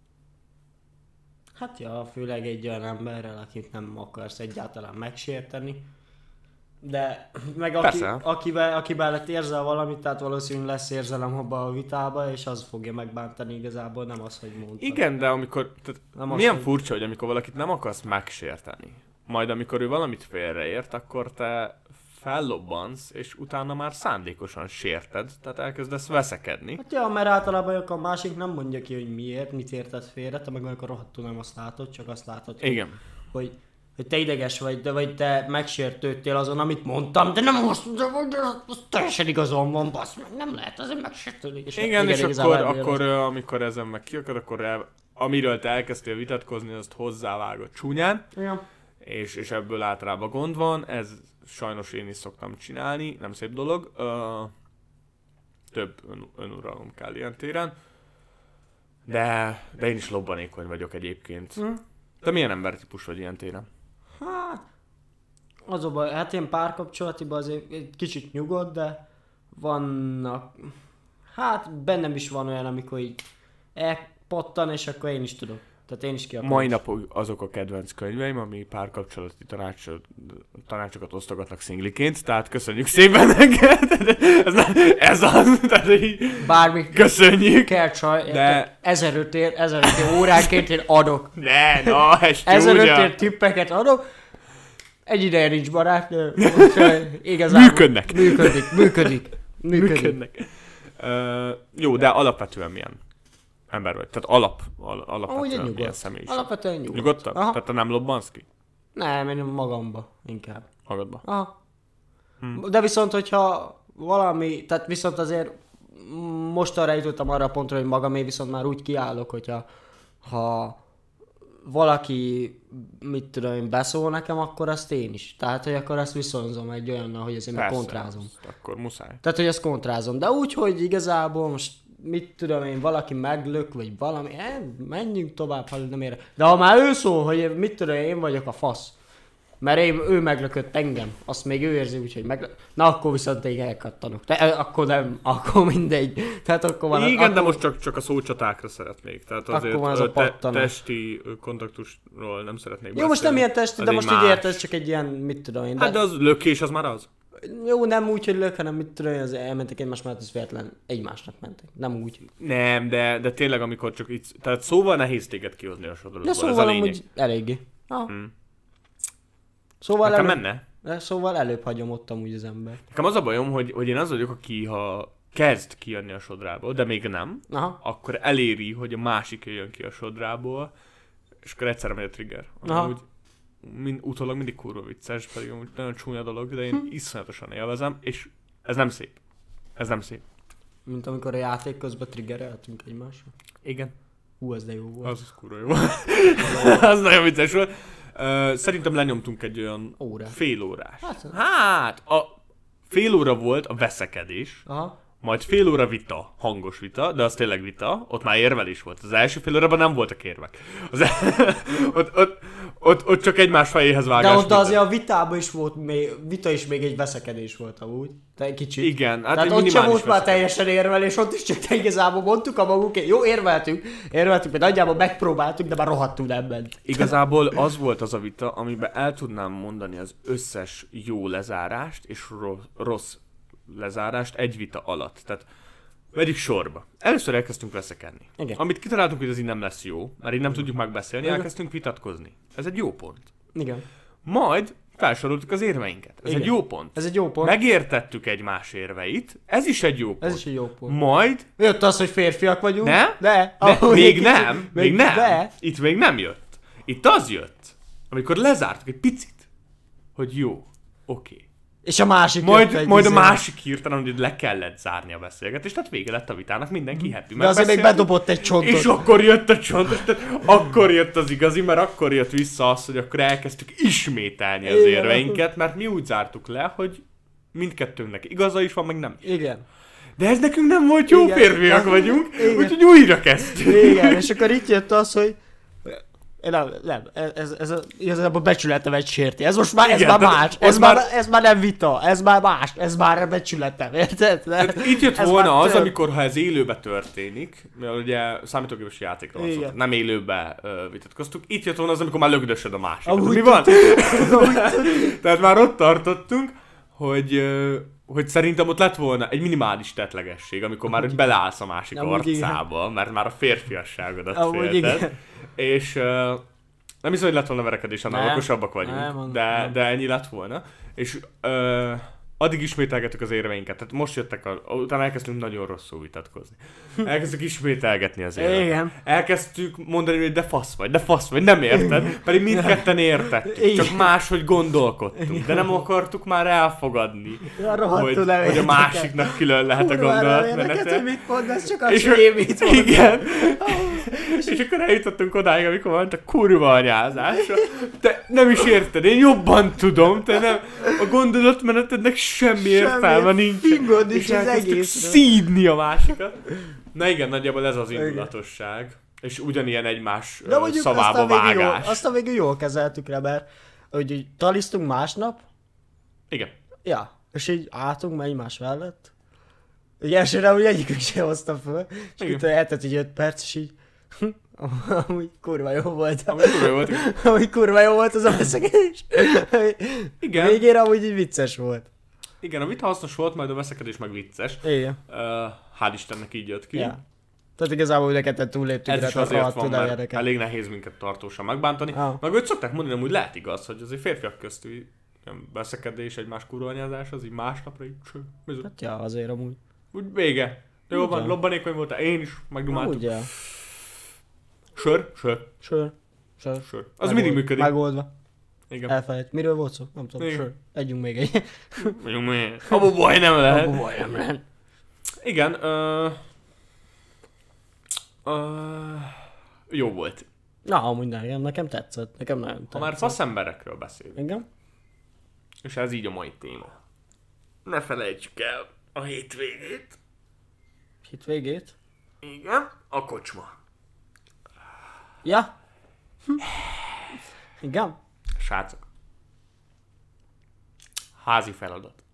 Hát ja, főleg egy olyan emberrel, akit nem akarsz egyáltalán megsérteni. De meg akivel lett érzel valamit, tehát valószínűleg lesz érzelem abba a vitába, és az fogja megbántani igazából, nem az, hogy mondtad. Igen, de amikor, tehát milyen furcsa, hogy amikor valakit nem akarsz megsérteni, majd amikor ő valamit félreért, akkor te fellobbansz, és utána már szándékosan sérted, tehát elkezdesz veszekedni. Hát ja, mert általában a másik nem mondja ki, hogy miért, mit érted félre, te meg amikor rohadtul nem azt látod, csak azt látod, Igen. hogy te ideges vagy te megsértődtél azon, amit mondtam, de nem azt mondom, de az teljesen igazon van, basz meg, nem lehet azért megsértődni. Igen, és akkor amikor ezen meg kiakad, akkor amiről te elkezdtél vitatkozni, azt hozzávágod csúnyán, ja. és ebből általában gond van, ez sajnos én is szoktam csinálni, nem szép dolog, több önuralom kell ilyen téren, de én is lobbanékony vagyok egyébként. Te milyen embertípus vagy ilyen téren? Hát én párkapcsolatiban azért egy kicsit nyugodt, de vannak, hát bennem is van olyan, amikor így elpattan, és akkor én is tudok. Tehát én is ki akarom. Mai napok azok a kedvenc könyveim, ami párkapcsolati tanácsokat osztogatnak szingliként, tehát köszönjük szépen neked. Ez az, tehát így bármi köszönjük. Kell csaj, de 1500 óránként én adok. Ez 1500 tippeket adok. Egy ideje nincs barát, igazából működik. Jó, de alapvetően milyen ember vagy? Tehát alapvetően milyen személyiség? Alapvetően nyugodt. Nyugodtan? Tehát te nem lobbansz ki? Nem, én magamba inkább. Magadba? Aha. De viszont, hogyha valami, tehát viszont azért most arra jutottam arra a pontra, hogy magamé viszont már úgy kiállok, hogyha valaki, mit tudom én, beszól nekem, akkor azt én is. Tehát, hogy akkor azt viszonzom egy olyannal, hogy azért kontrázom. Akkor muszáj. Tehát, hogy ezt kontrázom. De úgy, hogy igazából most, mit tudom én, valaki meglök, vagy valami, menjünk tovább, ha nem ér. De ha már ő szól, hogy mit tudom én vagyok a fasz, mert ő meglökött engem, azt még ő érzi, úgyhogy na akkor viszont én elkattanok. Akkor nem, akkor mindegy. Tehát akkor van igen, akkor... de most csak a szócsatákra szeretnék. Tehát azért a testi kontaktusról nem szeretnék beszélni. Jó, most nem ilyen testi, de most így érted, ez csak egy ilyen, mit tudom én. Hát de az lökés, az már az. Jó, nem úgy, hogy lök, hanem mit tudom én, az elmentek egymás mellett, az véletlen egymásnak mentek. Nem úgy. Nem, de tényleg amikor csak így, tehát szóval nehéz téged kihozni a sodorozból. De szóval amúgy eléggé. Szóval előbb hagyom ott amúgy az ember. Nekem az a bajom, hogy én az vagyok, aki ha kezd kijönni a sodrából, de még nem, akkor eléri, hogy a másik jöjjön ki a sodrából, és akkor egyszerre megy a trigger. Utólag mindig kurva vicces, pedig amúgy nagyon csúnya dolog, de én iszonyatosan élvezem, és ez nem szép. Ez nem szép. Mint amikor a játék közben triggereltünk egymásra. Igen. Az de jó volt. Az kurva jó volt. Az nagyon vicces volt. Szerintem lenyomtunk egy olyan fél órás. Hát, a fél óra volt a veszekedés, majd fél óra vita, hangos vita, de az tényleg vita, ott már érvelés volt. Az első fél órában nem voltak érvek. Ott csak egymás fejéhez vágás. De ott azért a vitában is volt, vita is még egy veszekedés volt amúgy. Te kicsit. Igen. Hát tehát ott sem volt már teljesen érvelés, ott is csak igazából mondtuk a magukét. Jó, érveltünk, mert nagyjából megpróbáltuk, de már rohadtul nem ment. Igazából az volt az a vita, amiben el tudnám mondani az összes jó lezárást és rossz lezárást egy vita alatt. Tehát vegyük sorba. Először elkezdtünk veszekedni. Igen. Amit kitaláltunk, hogy ez így nem lesz jó, mert így nem tudjuk megbeszélni, elkezdtünk vitatkozni. Ez egy jó pont. Igen. Majd felsoroltuk az érveinket. Ez egy jó pont. Ez egy jó pont. Megértettük egymás érveit. Ez is egy jó pont. Ez is egy jó pont. Majd... Jött az, hogy férfiak vagyunk. Még nem. Itt még nem jött. Itt az jött, amikor lezártuk egy picit, hogy jó, oké. És a másik majd a másik hirtelen, hogy le kellett zárni a beszélgetést, tehát vége lett a vitának, mindenki happy. De azért még bedobott egy csontot. És akkor jött a csontos, tehát akkor jött az igazi, mert akkor jött vissza az, hogy akkor elkezdtük ismételni az érveinket, mert mi úgy zártuk le, hogy mindkettőnknek igaza is van, meg nem is. Igen. De ez nekünk nem volt jó, férfiak vagyunk, úgyhogy újra kezdtük. Igen, és akkor itt jött az, hogy Nem, ez igazából becsületem egy sérti. Ez most már, ez Igen, már de más. Ez már nem vita, ez már más. Ez már becsületem, érted? Itt jött Ez volna már az, több. amikor ha ez élőbe történik, mert ugye számítógépes játékról Igen. szólt, nem élőbe vitatkoztuk, itt jött volna az, amikor már lögdösöd a másikat. Amúgy Mi van? Tehát már ott tartottunk, hogy szerintem ott lett volna egy minimális tettlegesség, amikor már hogy beleállsz a másik arcába, mert már a férfiasságodat félted. És nem hiszem, hogy lett volna verekedés, annál okosabbak vagyunk, de ennyi lett volna. És addig ismételgettük az érveinket, tehát most jöttek, utána elkezdtünk nagyon rosszul vitatkozni. Elkezdtük ismételgetni az érveinket. Igen. Elkezdtük mondani, hogy de fasz vagy, nem érted, pedig mindketten értettük, csak máshogy gondolkodtunk, de nem akartuk már elfogadni, hogy a másiknak külön lehet a gondolatmenete. Hogy mit mondasz, csak az, hogy én mit mondom. Igen. És akkor eljutottunk odáig, amikor volt a kurva anyázásra. Te nem is érted, én jobban tudom, te nem, a gondolatmenetednek semmi értelme nincs. Fingod És is az elkezdtük egészre. szídni a másikat. Na igen, nagyjából ez az indulatosság. És ugyanilyen egymás szavába vágás. Aztán végül jól kezeltük rá, mert hogy talisztunk másnap. Igen. Ja, és így álltunk egymás mellett. Ugye elsőre úgy egyikünk sem hozta föl, és utána eltett így 5 perc, és így amúgy kurva jó volt. Amúgy kurva jó volt az a veszekedés. Igen. Végére amúgy így vicces volt. Igen, a vita hasznos volt, majd a veszekedés meg vicces. Igen. Hál' Istennek így jött ki. Ja. Tehát igazából hogy neked túléptünk. Ez is azért van, mert elég nehéz minket tartósan megbántani. Meg hogy szokták mondani, hogy lehet igaz, hogy azért férfiak közti veszekedés, egymás kurvanyázás, az így másnapra így cső. Hát ja, azért amúgy. Úgy vége. Jó van, lobbanékony voltál, én is, megdumáltuk. Ugye. Sör. Az mindig működik. Megoldva. Igen. Elfelejt. Miről volt szó? Nem tudom. Sör. Együnk még egy. Abba baj nem lehet. Abba baj nem lehet. Igen. Jó volt. Na, amúgy nekem tetszett. Nekem nagyon tetszett. Ha már faszemberekről beszélünk. Igen. És ez így a mai téma. Ne felejtsük el a hétvégét. Hétvégét? Igen. A kocsma. Ja. Igen. Srácok. Házi feladat.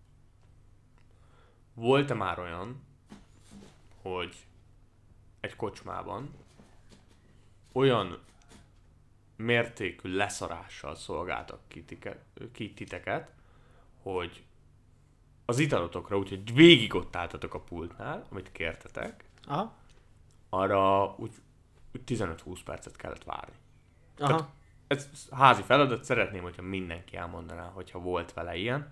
Volt-e már olyan, hogy egy kocsmában olyan mértékű leszarással szolgáltak ki titeket, hogy az italotokra, úgyhogy végig ott álltatok a pultnál, amit kértetek, Aha. arra úgy 15-20 percet kellett várni. Aha. Tehát ez házi feladat, szeretném, hogyha mindenki elmondaná, hogyha volt vele ilyen.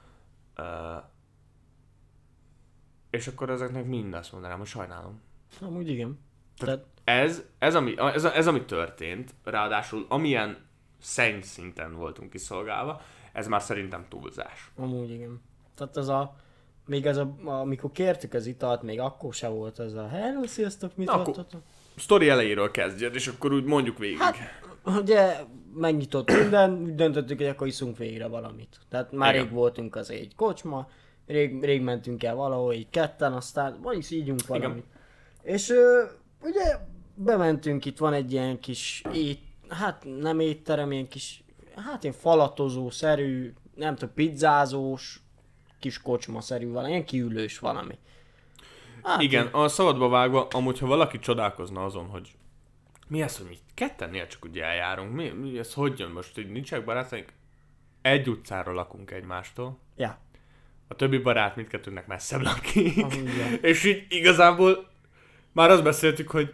És akkor ezeknek mind azt mondanám, hogy sajnálom. Amúgy igen. Tehát ez, ami történt, ráadásul amilyen szinten voltunk kiszolgálva, ez már szerintem túlzás. Amúgy igen. Tehát még amikor kértük az italt, még akkor se volt ez a hello, sziasztok, mit adtatok? Sztori elejéről kezdjed, és akkor úgy mondjuk végig. Hát, ugye megnyitott minden, úgy döntöttük, hogy akkor iszunk végre valamit. Tehát már rég voltunk az egy kocsma, rég mentünk el valahol, így ketten, aztán majd ígyunk valamit. Igen. És ugye bementünk, itt van egy ilyen kis hát nem étterem, ilyen kis, hát ilyen falatozó-szerű, nem tudom, pizzázós, kis kocsma-szerű valami, ilyen kiülős valami. Hát, igen, a szabadba vágva, amúgy ha valaki csodálkozna azon, hogy mi ez, hogy mi kettennél csak ugye eljárunk, mi ez hogy jön most, hogy nincsenek barátaink? Egy utcára lakunk egymástól. Ja. A többi barát mindkettőnek messzebb lakik. És így igazából már azt beszéltük, hogy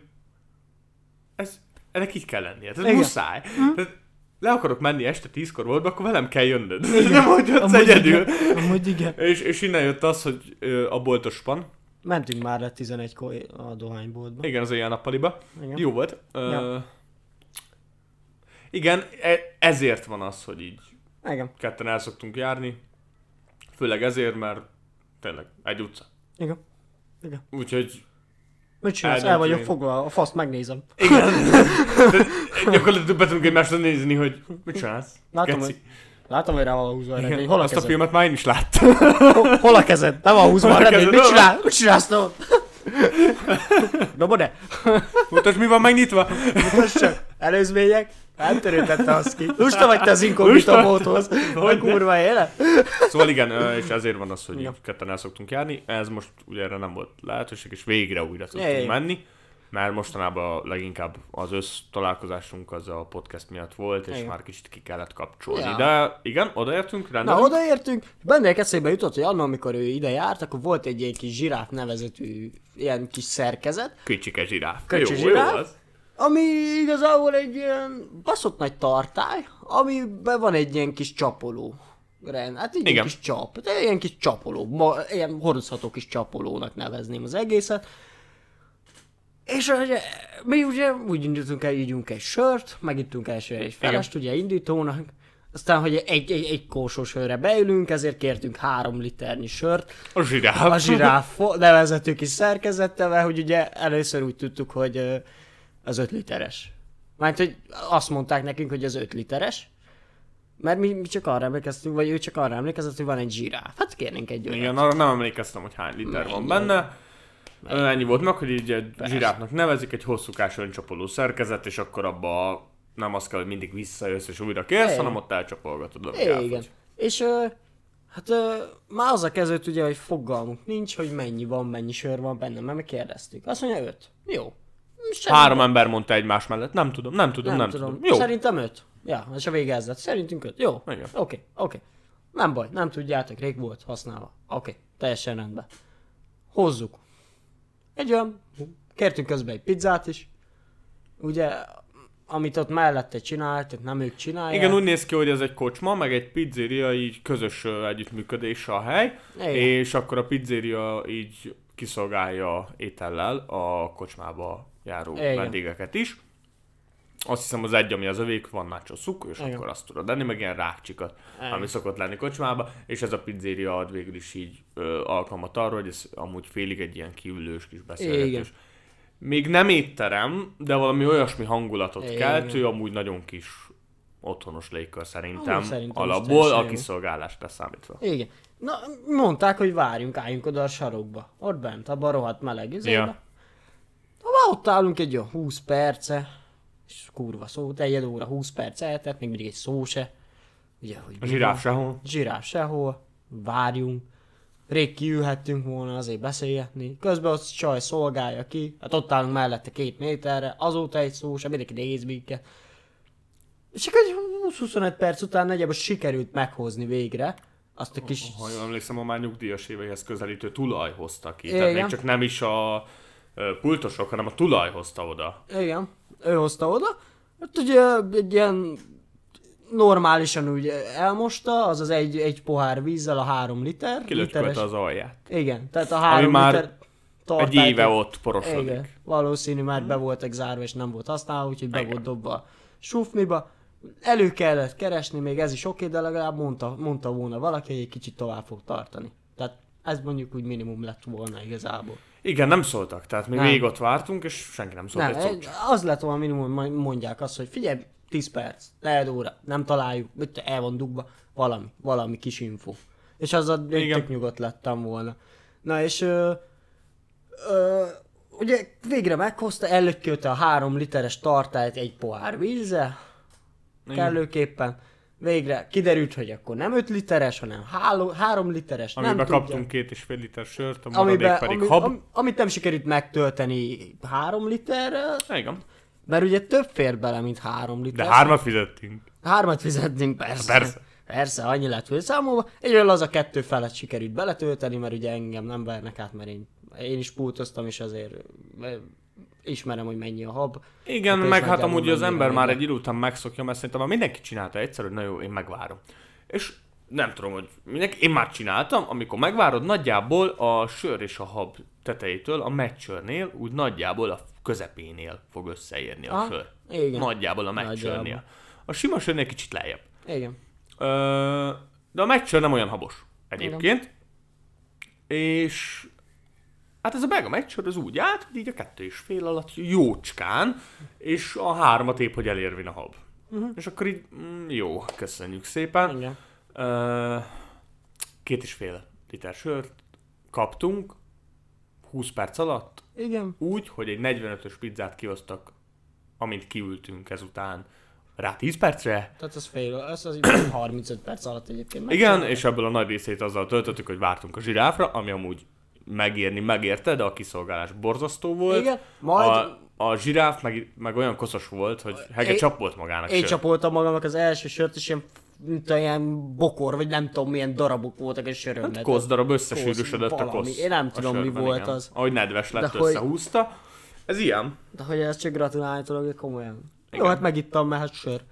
ennek így kell lennie. Ez muszáj. Tehát le akarok menni este 10-kor volt, akkor velem kell jönnöd. Nem hogy jössz egyedül. Amúgy igen. És innen jött az, hogy a boltospan. Mentünk már le 11-kor a dohányboltba. Igen, az olyan nappaliba. Igen. Jó volt. Ja. Igen, ezért van az, hogy így igen. Ketten el szoktunk járni. Főleg ezért, mert tényleg egy utca. Igen. Igen. Úgyhogy... Mit csinálsz? El vagyok fogva, a faszt megnézem. Igen. Gyakorlatilag be tudunk egymásra nézni, hogy mit csinálsz? Látom, hogy rá van húzva a regény. Hol a azt kezed? a filmet már én is láttam. Hol a kezed? Nem van húzva a regény. Mit csinálsz te? Dobod-e? Mutasd, mi van megnyitva? Mutasd csak. Előzmények? Nem törődtette azt ki. Lusta vagy te az inkognito módhoz? A kurva élet? Szóval igen, és ezért van az, hogy Ja. ketten el szoktunk járni. Ez most ugye erre nem volt lehetőség, és végre újra Ja. tudtunk menni. Mert mostanában leginkább az találkozásunk az a podcast miatt volt, és Igen. már kicsit ki kellett kapcsolni. Ja. De igen, odaértünk, Na, rendelünk. odaértünk, bennek eszébe jutott, hogy annak, amikor ő ide járt, akkor volt egy ilyen kis zsiráf nevezetű ilyen kis szerkezet, Kicsike zsiráf. Kicsi Jó, zsiráf? jó az. ami igazából egy ilyen baszott nagy tartály, amiben van egy ilyen kis csapoló. Hát így Igen. egy kis csap, de ilyen kis csapoló, ilyen hordozható kis csapolónak nevezném az egészet. És ugye, mi ugye úgy indítunk el, ígyunk egy sört, megittunk első egy felest, ugye indítónak, aztán, hogy egy kósó sörre beülünk, ezért kértünk 3 liternyi sört. A zsiráf. A zsiráf nevezetű kis szerkezettel, mert hogy ugye először úgy tudtuk, hogy az 5 literes. Mert hogy azt mondták nekünk, hogy az 5 literes, mert mi csak arra emlékeztünk, vagy ő csak arra emlékezett, hogy van egy zsiráf. Hát kérnénk egy olyat. Igen, arra nem emlékeztem, hogy hány liter van benne. Ennyi volt meg, hogy így egy zsiráfnak nevezik, egy hosszúkás öncsapoló szerkezet, és akkor abba nem az kell, hogy mindig visszajössz és újra kérsz, Igen. hanem ott elcsapolgatod, amíg Igen. elfogy. És hát már az a kezdődött ugye, hogy fogalmunk nincs, hogy mennyi van, mennyi sör van benne, mert megkérdeztük. Azt mondja 5. Jó. 3 ember mondta egymás mellett, nem tudom. Jó. Szerintem 5. Ja, és a vége ez lett. Szerintünk 5. Jó. Igen. Oké. Nem baj, nem tudjátok, rég volt használva. Oké, teljesen rendben. Hozzuk. Egy olyan, kértünk közben egy pizzát is. Ugye, amit ott mellette csináltak, nem ők csinálják. Igen, úgy néz ki, hogy ez egy kocsma, meg egy pizzeria, így közös együttműködés a hely, Igen. és akkor a pizzeria így kiszolgálja étellel a kocsmába járó Igen. vendégeket is. Azt hiszem az egy, ami az övék, van nacho szuk, és Igen. akkor azt tudod enni, meg ilyen rákcsikat, Igen. ami szokott lenni kocsmába, és ez a pizzeria ad végül is így alkalmat arra, hogy ez amúgy félig egy ilyen kiülős kis beszélgetés. Igen. Még nem étterem, de valami olyasmi hangulatot Igen. keltő, amúgy nagyon kis otthonos légkör szerintem, Amúgy szerintem is alapból teljesen a jó. kiszolgálást leszámítva. Igen. Na, mondták, hogy álljunk oda a sarokba. Ott bent, abban a rohadt meleg üzébe. Ja. Már ott állunk egy olyan 20 perce, és kurva szó, egy óra 20 perc eltelt, még mindig egy szó se. Ugye, hogy A zsiráf sehol. Zsiráf sehol, várjunk. Rég kiülhettünk volna azért beszélgetni. Közben ott csaj szolgálja ki, hát ott állunk mellette 2 méterre, azóta egy szó sem, mindenki néz minket. És akkor egy 20-25 perc után nagyjából sikerült meghozni végre azt a kis... Ha jól emlékszem, a már nyugdíjas éveihez közelítő tulaj hozta ki. Tehát Igen. még csak nem is a pultosok, hanem a tulaj hozta oda. Igen, ő hozta oda. Hát ugye egy ilyen normálisan úgy elmosta, azaz egy pohár vízzel a 3 liter. Kilöcskölte az alját. Igen, tehát a 3 már liter Egy tartályt- éve ott porosodik. Igen, valószínű már be voltak zárva és nem volt használva, úgyhogy be Igen. volt dobva a sufniba. Elő kellett keresni, még ez is oké, de legalább mondta volna valaki, hogy egy kicsit tovább fog tartani. Tehát ez mondjuk úgy minimum lett volna igazából. Igen, nem szóltak, tehát mi Nem. végig ott vártunk, és senki nem szólt Nem, egy szót sem. az lett volna minimum, hogy mondják azt, hogy figyelj, 10 perc, lehet óra, nem találjuk, mit el van dugva, valami kis info. És azzal Igen. tök nyugodt lettem volna. Na és ugye végre meghozta, előkölte a 3 literes tartályt egy pohár vízzel, kellőképpen. Végre kiderült, hogy akkor nem 5 literes, hanem 3 literes, nem Amiben tudja. kaptunk 2,5 liter sört, a maradék pedig hab. Amit nem sikerült megtölteni 3 literrel, Igen. mert ugye több fér bele, mint 3 liter. De 3-at fizettünk. 3-at fizettünk, persze. Persze, annyi lett főszámolva. Egyről az a 2 felett sikerült beletölteni, mert ugye engem nem vernek át, mert én is pultoztam, és azért ismerem, hogy mennyi a hab. Igen, Hát és meg hát nagyjából amúgy az mennyire ember már megy. egy idő után megszokja, mert szerintem már mindenki csinálta egyszer, hogy na jó, én megvárom. És nem tudom, hogy én már csináltam, amikor megvárod, nagyjából a sör és a hab tetejétől, a meccsörnél, úgy nagyjából a közepénél fog összeérni a Aha, sör. igen. Nagyjából a meccsörnél. Nagyjából. A sima sörnél kicsit lejjebb. Igen. De a meccsör nem olyan habos egyébként. És hát ez a belga meccsör az úgy állt, hogy így a 2,5 alatt jócskán, és a 3-at épp, hogy elérvén a hab. És akkor így, jó, köszönjük szépen. Igen. 2,5 liter sört kaptunk 20 perc alatt, Igen. úgy, hogy egy 45-ös pizzát kiosztak amint kiültünk ezután rá 10 percre. Tehát ez az 35 perc alatt egyébként. Igen, és ebből a nagy részét azzal töltöttük, hogy vártunk a zsiráfra, ami amúgy megérte, de a kiszolgálás borzasztó volt. Igen, majd... A zsiráf meg olyan koszos volt, hogy Hege csapolt magának Én csapoltam magamnak az első sört, és ilyen bokor, vagy nem tudom milyen darabok voltak egy sörömben. Hát koszdarab összesűrűsödött a kosz. Én nem tudom, mi volt igen. Az. Ahogy nedves lett, összehúzta. Ez ilyen. De hogy ez csak gratulálni tudok, komolyan. Igen. Jó, hát megittam, mert hát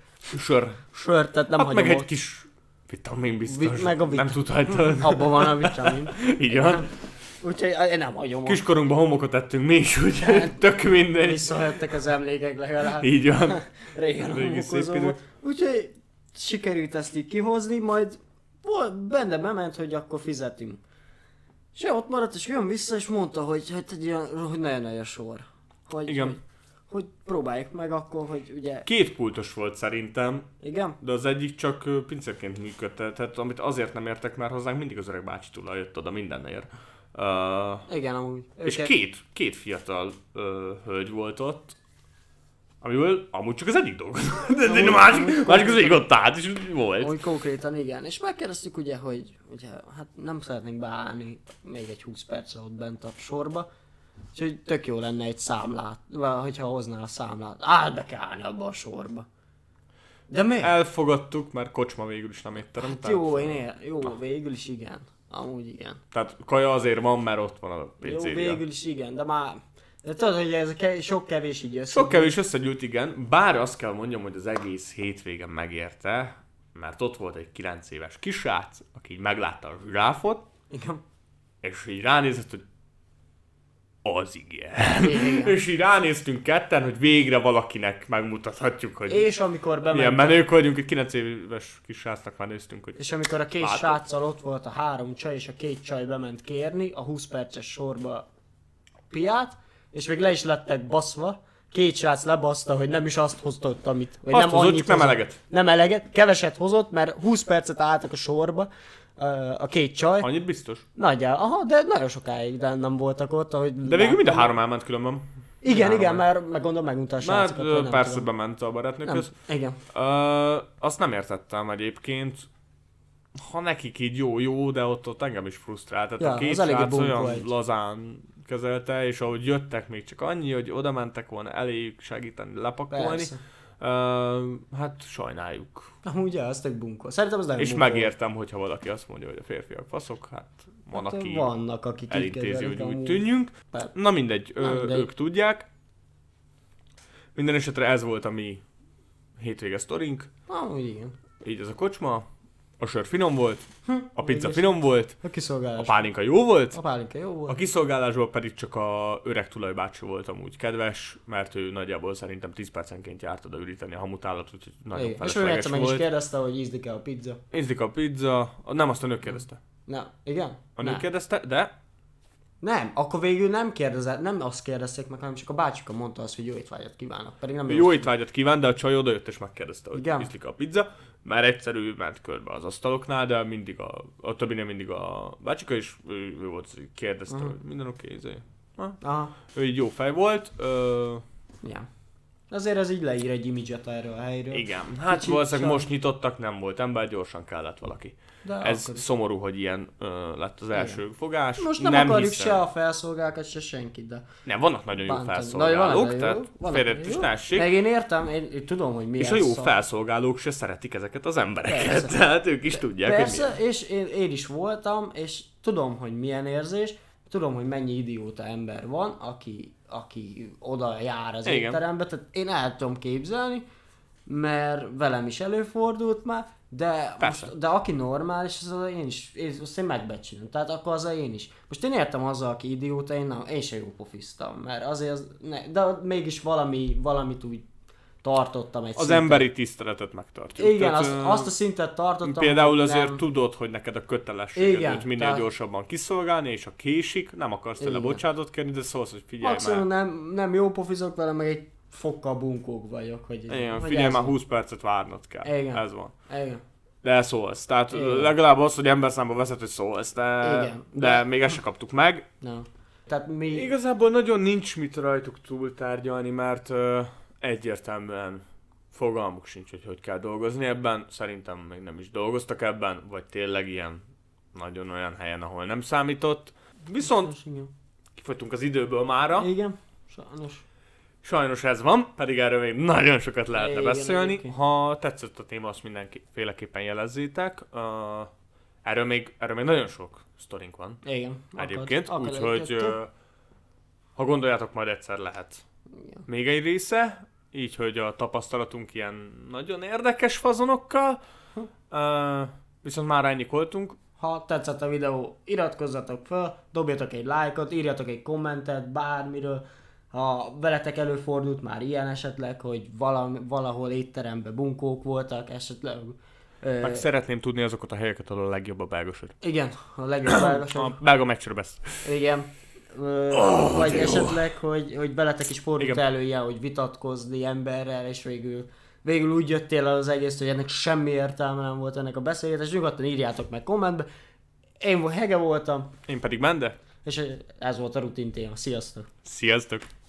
Sör, tehát nem hagyom meg egy kis vitamin biztos. Nem tudhatod. Abban van a vitamin. Így van. Úgyhogy én nem hagyom. Kiskorunkban homokot ettünk mi is, úgyhogy tök minden. Visszajöttek az emlékek legalább. Így van. Régen homokozó volt. Úgyhogy sikerült ezt így kihozni, majd benne bement, hogy akkor fizetünk. És ott maradt, és jön vissza, és mondta, hogy nagyon nagy a sor. Igen. Hogy próbáljuk meg akkor, hogy ugye... 2 pultos volt szerintem. Igen? De az egyik csak pincérként működte, tehát amit azért nem értek, mert hozzánk mindig az öreg bácsi Tula jött oda mindenért. Igen, amúgy. És két fiatal hölgy volt ott, amiből amúgy csak az egyik dolgozott. De a másik az végig ott állt, és volt. Úgy konkrétan igen. És megkérdeztük ugye, hogy ugye, hát nem szeretnénk beállni még egy 20 percre ott bent a sorba. Úgyhogy tök jó lenne egy számlát, vagy hogyha hoznál a számlát. Be kell állni abba a sorba. De miért? Elfogadtuk, mert kocsma végül is nem étterem. Hát jó, végül is igen. Amúgy igen. Tehát kaja azért van, mert ott van a pizzéria. Jó, végül is igen, de már... De tudod, hogy ez sok kevés így összegyűlt. Sok kevés összegyűlt, igen. Bár azt kell mondjam, hogy az egész hétvégen megérte, mert ott volt egy 9 éves kisrác, aki így meglátta a zsiráfot, igen. És így ránézett, hogy az igen. És így ránéztünk ketten, hogy végre valakinek megmutathatjuk, hogy és amikor milyen menők vagyunk, egy 9 éves kis srácnak már néztünk, hogy... És amikor a két sráccal ott volt a 3 csaj, és a 2 csaj bement kérni a 20 perces sorba piát, és még le is lettek baszva, 2 srác lebaszta, hogy nem is azt hozott, amit... Vagy azt nem hozott, annyit nem eleget. Nem eleget, keveset hozott, mert 20 percet álltak a sorba, a 2 csaj. Annyit biztos? Nagyjából, de nagyon sokáig nem voltak ott, ahogy... De végül mind a 3 elment különben. Igen, mert gondolom megmondta a srácokat, mert persze bement a barátnőkhöz. Igen. Azt nem értettem egyébként. Ha nekik így jó, de ott engem is frusztrált. Tehát a 2 srác olyan lazán kezelte, és ahogy jöttek még csak annyi, hogy oda mentek volna eléjük segíteni, lepakolni. Hát sajnáljuk. Amúgy az tök bunkó. Szerintem az nagyon és bunkó. megértem, hogyha valaki azt mondja, hogy a férfiak faszok, hát van, hát aki vannak, akik elintézi, hogy amúgy. úgy tűnjünk. Na mindegy, ők tudják. Minden esetre ez volt a mi hétvége sztorink. Amúgy igen. Így ez a kocsma. A sör finom volt, a pizza finom volt, a pálinka jó volt, a kiszolgálásból pedig csak a öreg tulajbácsi volt amúgy kedves, mert ő nagyjából szerintem 10 percenként járt oda üríteni a hamutálat, úgyhogy nagyon felesleges volt. És ő meg is kérdezte, hogy ízlik-e a pizza. Ízlik a pizza, nem, azt a nő kérdezte. Na, igen? A nő kérdezte, de... Nem, akkor végül nem kérdezett, nem azt kérdezték meg, hanem csak a bácsika mondta azt, hogy jó étvágyat kívánok. Pedig nem jó étvágyat kíván, de a csaj odajött és megkérdezte, hogy ízlik a pizza. Már egyszerű ment körbe az asztaloknál, de mindig a többinél mindig a bácsika is, ő volt, hogy kérdezte, hogy minden oké, ő így jó fej volt. Ja. Azért ez így leír egy imidzset erről a helyről. Igen, hát valószínűleg most nyitottak, nem volt ember, gyorsan kellett valaki. De ez szomorú, hogy ilyen lett az első fogás. Most nem akarjuk se a felszolgálókat, se senkit, de... Nem, vannak nagyon jó felszolgálók, tehát félret is tessék. Meg én értem, én tudom, hogy milyen. És a jó felszolgálók se szeretik ezeket az embereket, tehát ők is tudják, persze, hogy milyen. És én is voltam, és tudom, hogy milyen érzés, tudom, hogy mennyi idióta ember van, aki oda jár az étterembe, tehát én el tudom képzelni, mert velem is előfordult már, de aki normális, azt én megbecsülöm, tehát akkor az én is. Most én értem azzal, aki idióta, én sem jó pofiztam, mert azért de mégis valamit úgy tartottam egy az szinten. Emberi tiszteletet megtartjuk. Igen, tehát, azt a szintet tartottam. Például azért tudod, hogy neked a kötelességed minél gyorsabban kiszolgálni, és a késik, nem akarsz tőle bocsánatot kérni, de szólsz, hogy figyelj maximum már. Nem jó pofizok vele, meg egy fokkal bunkók vagyok. Igen, figyelj már 20 percet várnod kell. Igen. Ez van. Igen. De szólsz. Tehát legalább az, hogy emberszámba veszed, hogy szólsz. De még ezt se kaptuk meg. No. Tehát mi... Igazából nagyon nincs mit rajtuk túltárgyalni, mert egyértelműen fogalmuk sincs, hogy kell dolgozni ebben. Szerintem még nem is dolgoztak ebben, vagy tényleg ilyen nagyon olyan helyen, ahol nem számított. Viszont kifogytunk az időből mára. Igen, sajnos. Sajnos ez van, pedig erről még nagyon sokat lehetne Igen, beszélni. igen. Ha tetszett a téma, azt mindenféleképpen jelezzétek. Erről még nagyon sok sztorink van Igen. egyébként, akad úgyhogy egy-kettő. ha gondoljátok, majd egyszer lehet Igen. még egy része, így, hogy a tapasztalatunk ilyen nagyon érdekes fazonokkal. Viszont már ennyi voltunk. Ha tetszett a videó, iratkozzatok fel, dobjatok egy lájkot, írjatok egy kommentet bármiről. Ha veletek előfordult már ilyen esetleg, hogy valahol étteremben bunkók voltak, esetleg... Meg szeretném tudni azokat a helyeket, ahol a legjobb a belgasod. Igen, a legjobb belgasod. A belga meccsről beszél. Igen. Vagy esetleg, hogy veletek is fordult Igen. elő ilyen, hogy vitatkozni emberrel, és végül úgy jöttél el az egész, hogy ennek semmi értelme nem volt ennek a beszélgetés. Nyugodtan írjátok meg kommentbe. Én Hege voltam, Én pedig Mende. és ez volt a rutin téma. Sziasztok! Sziasztok!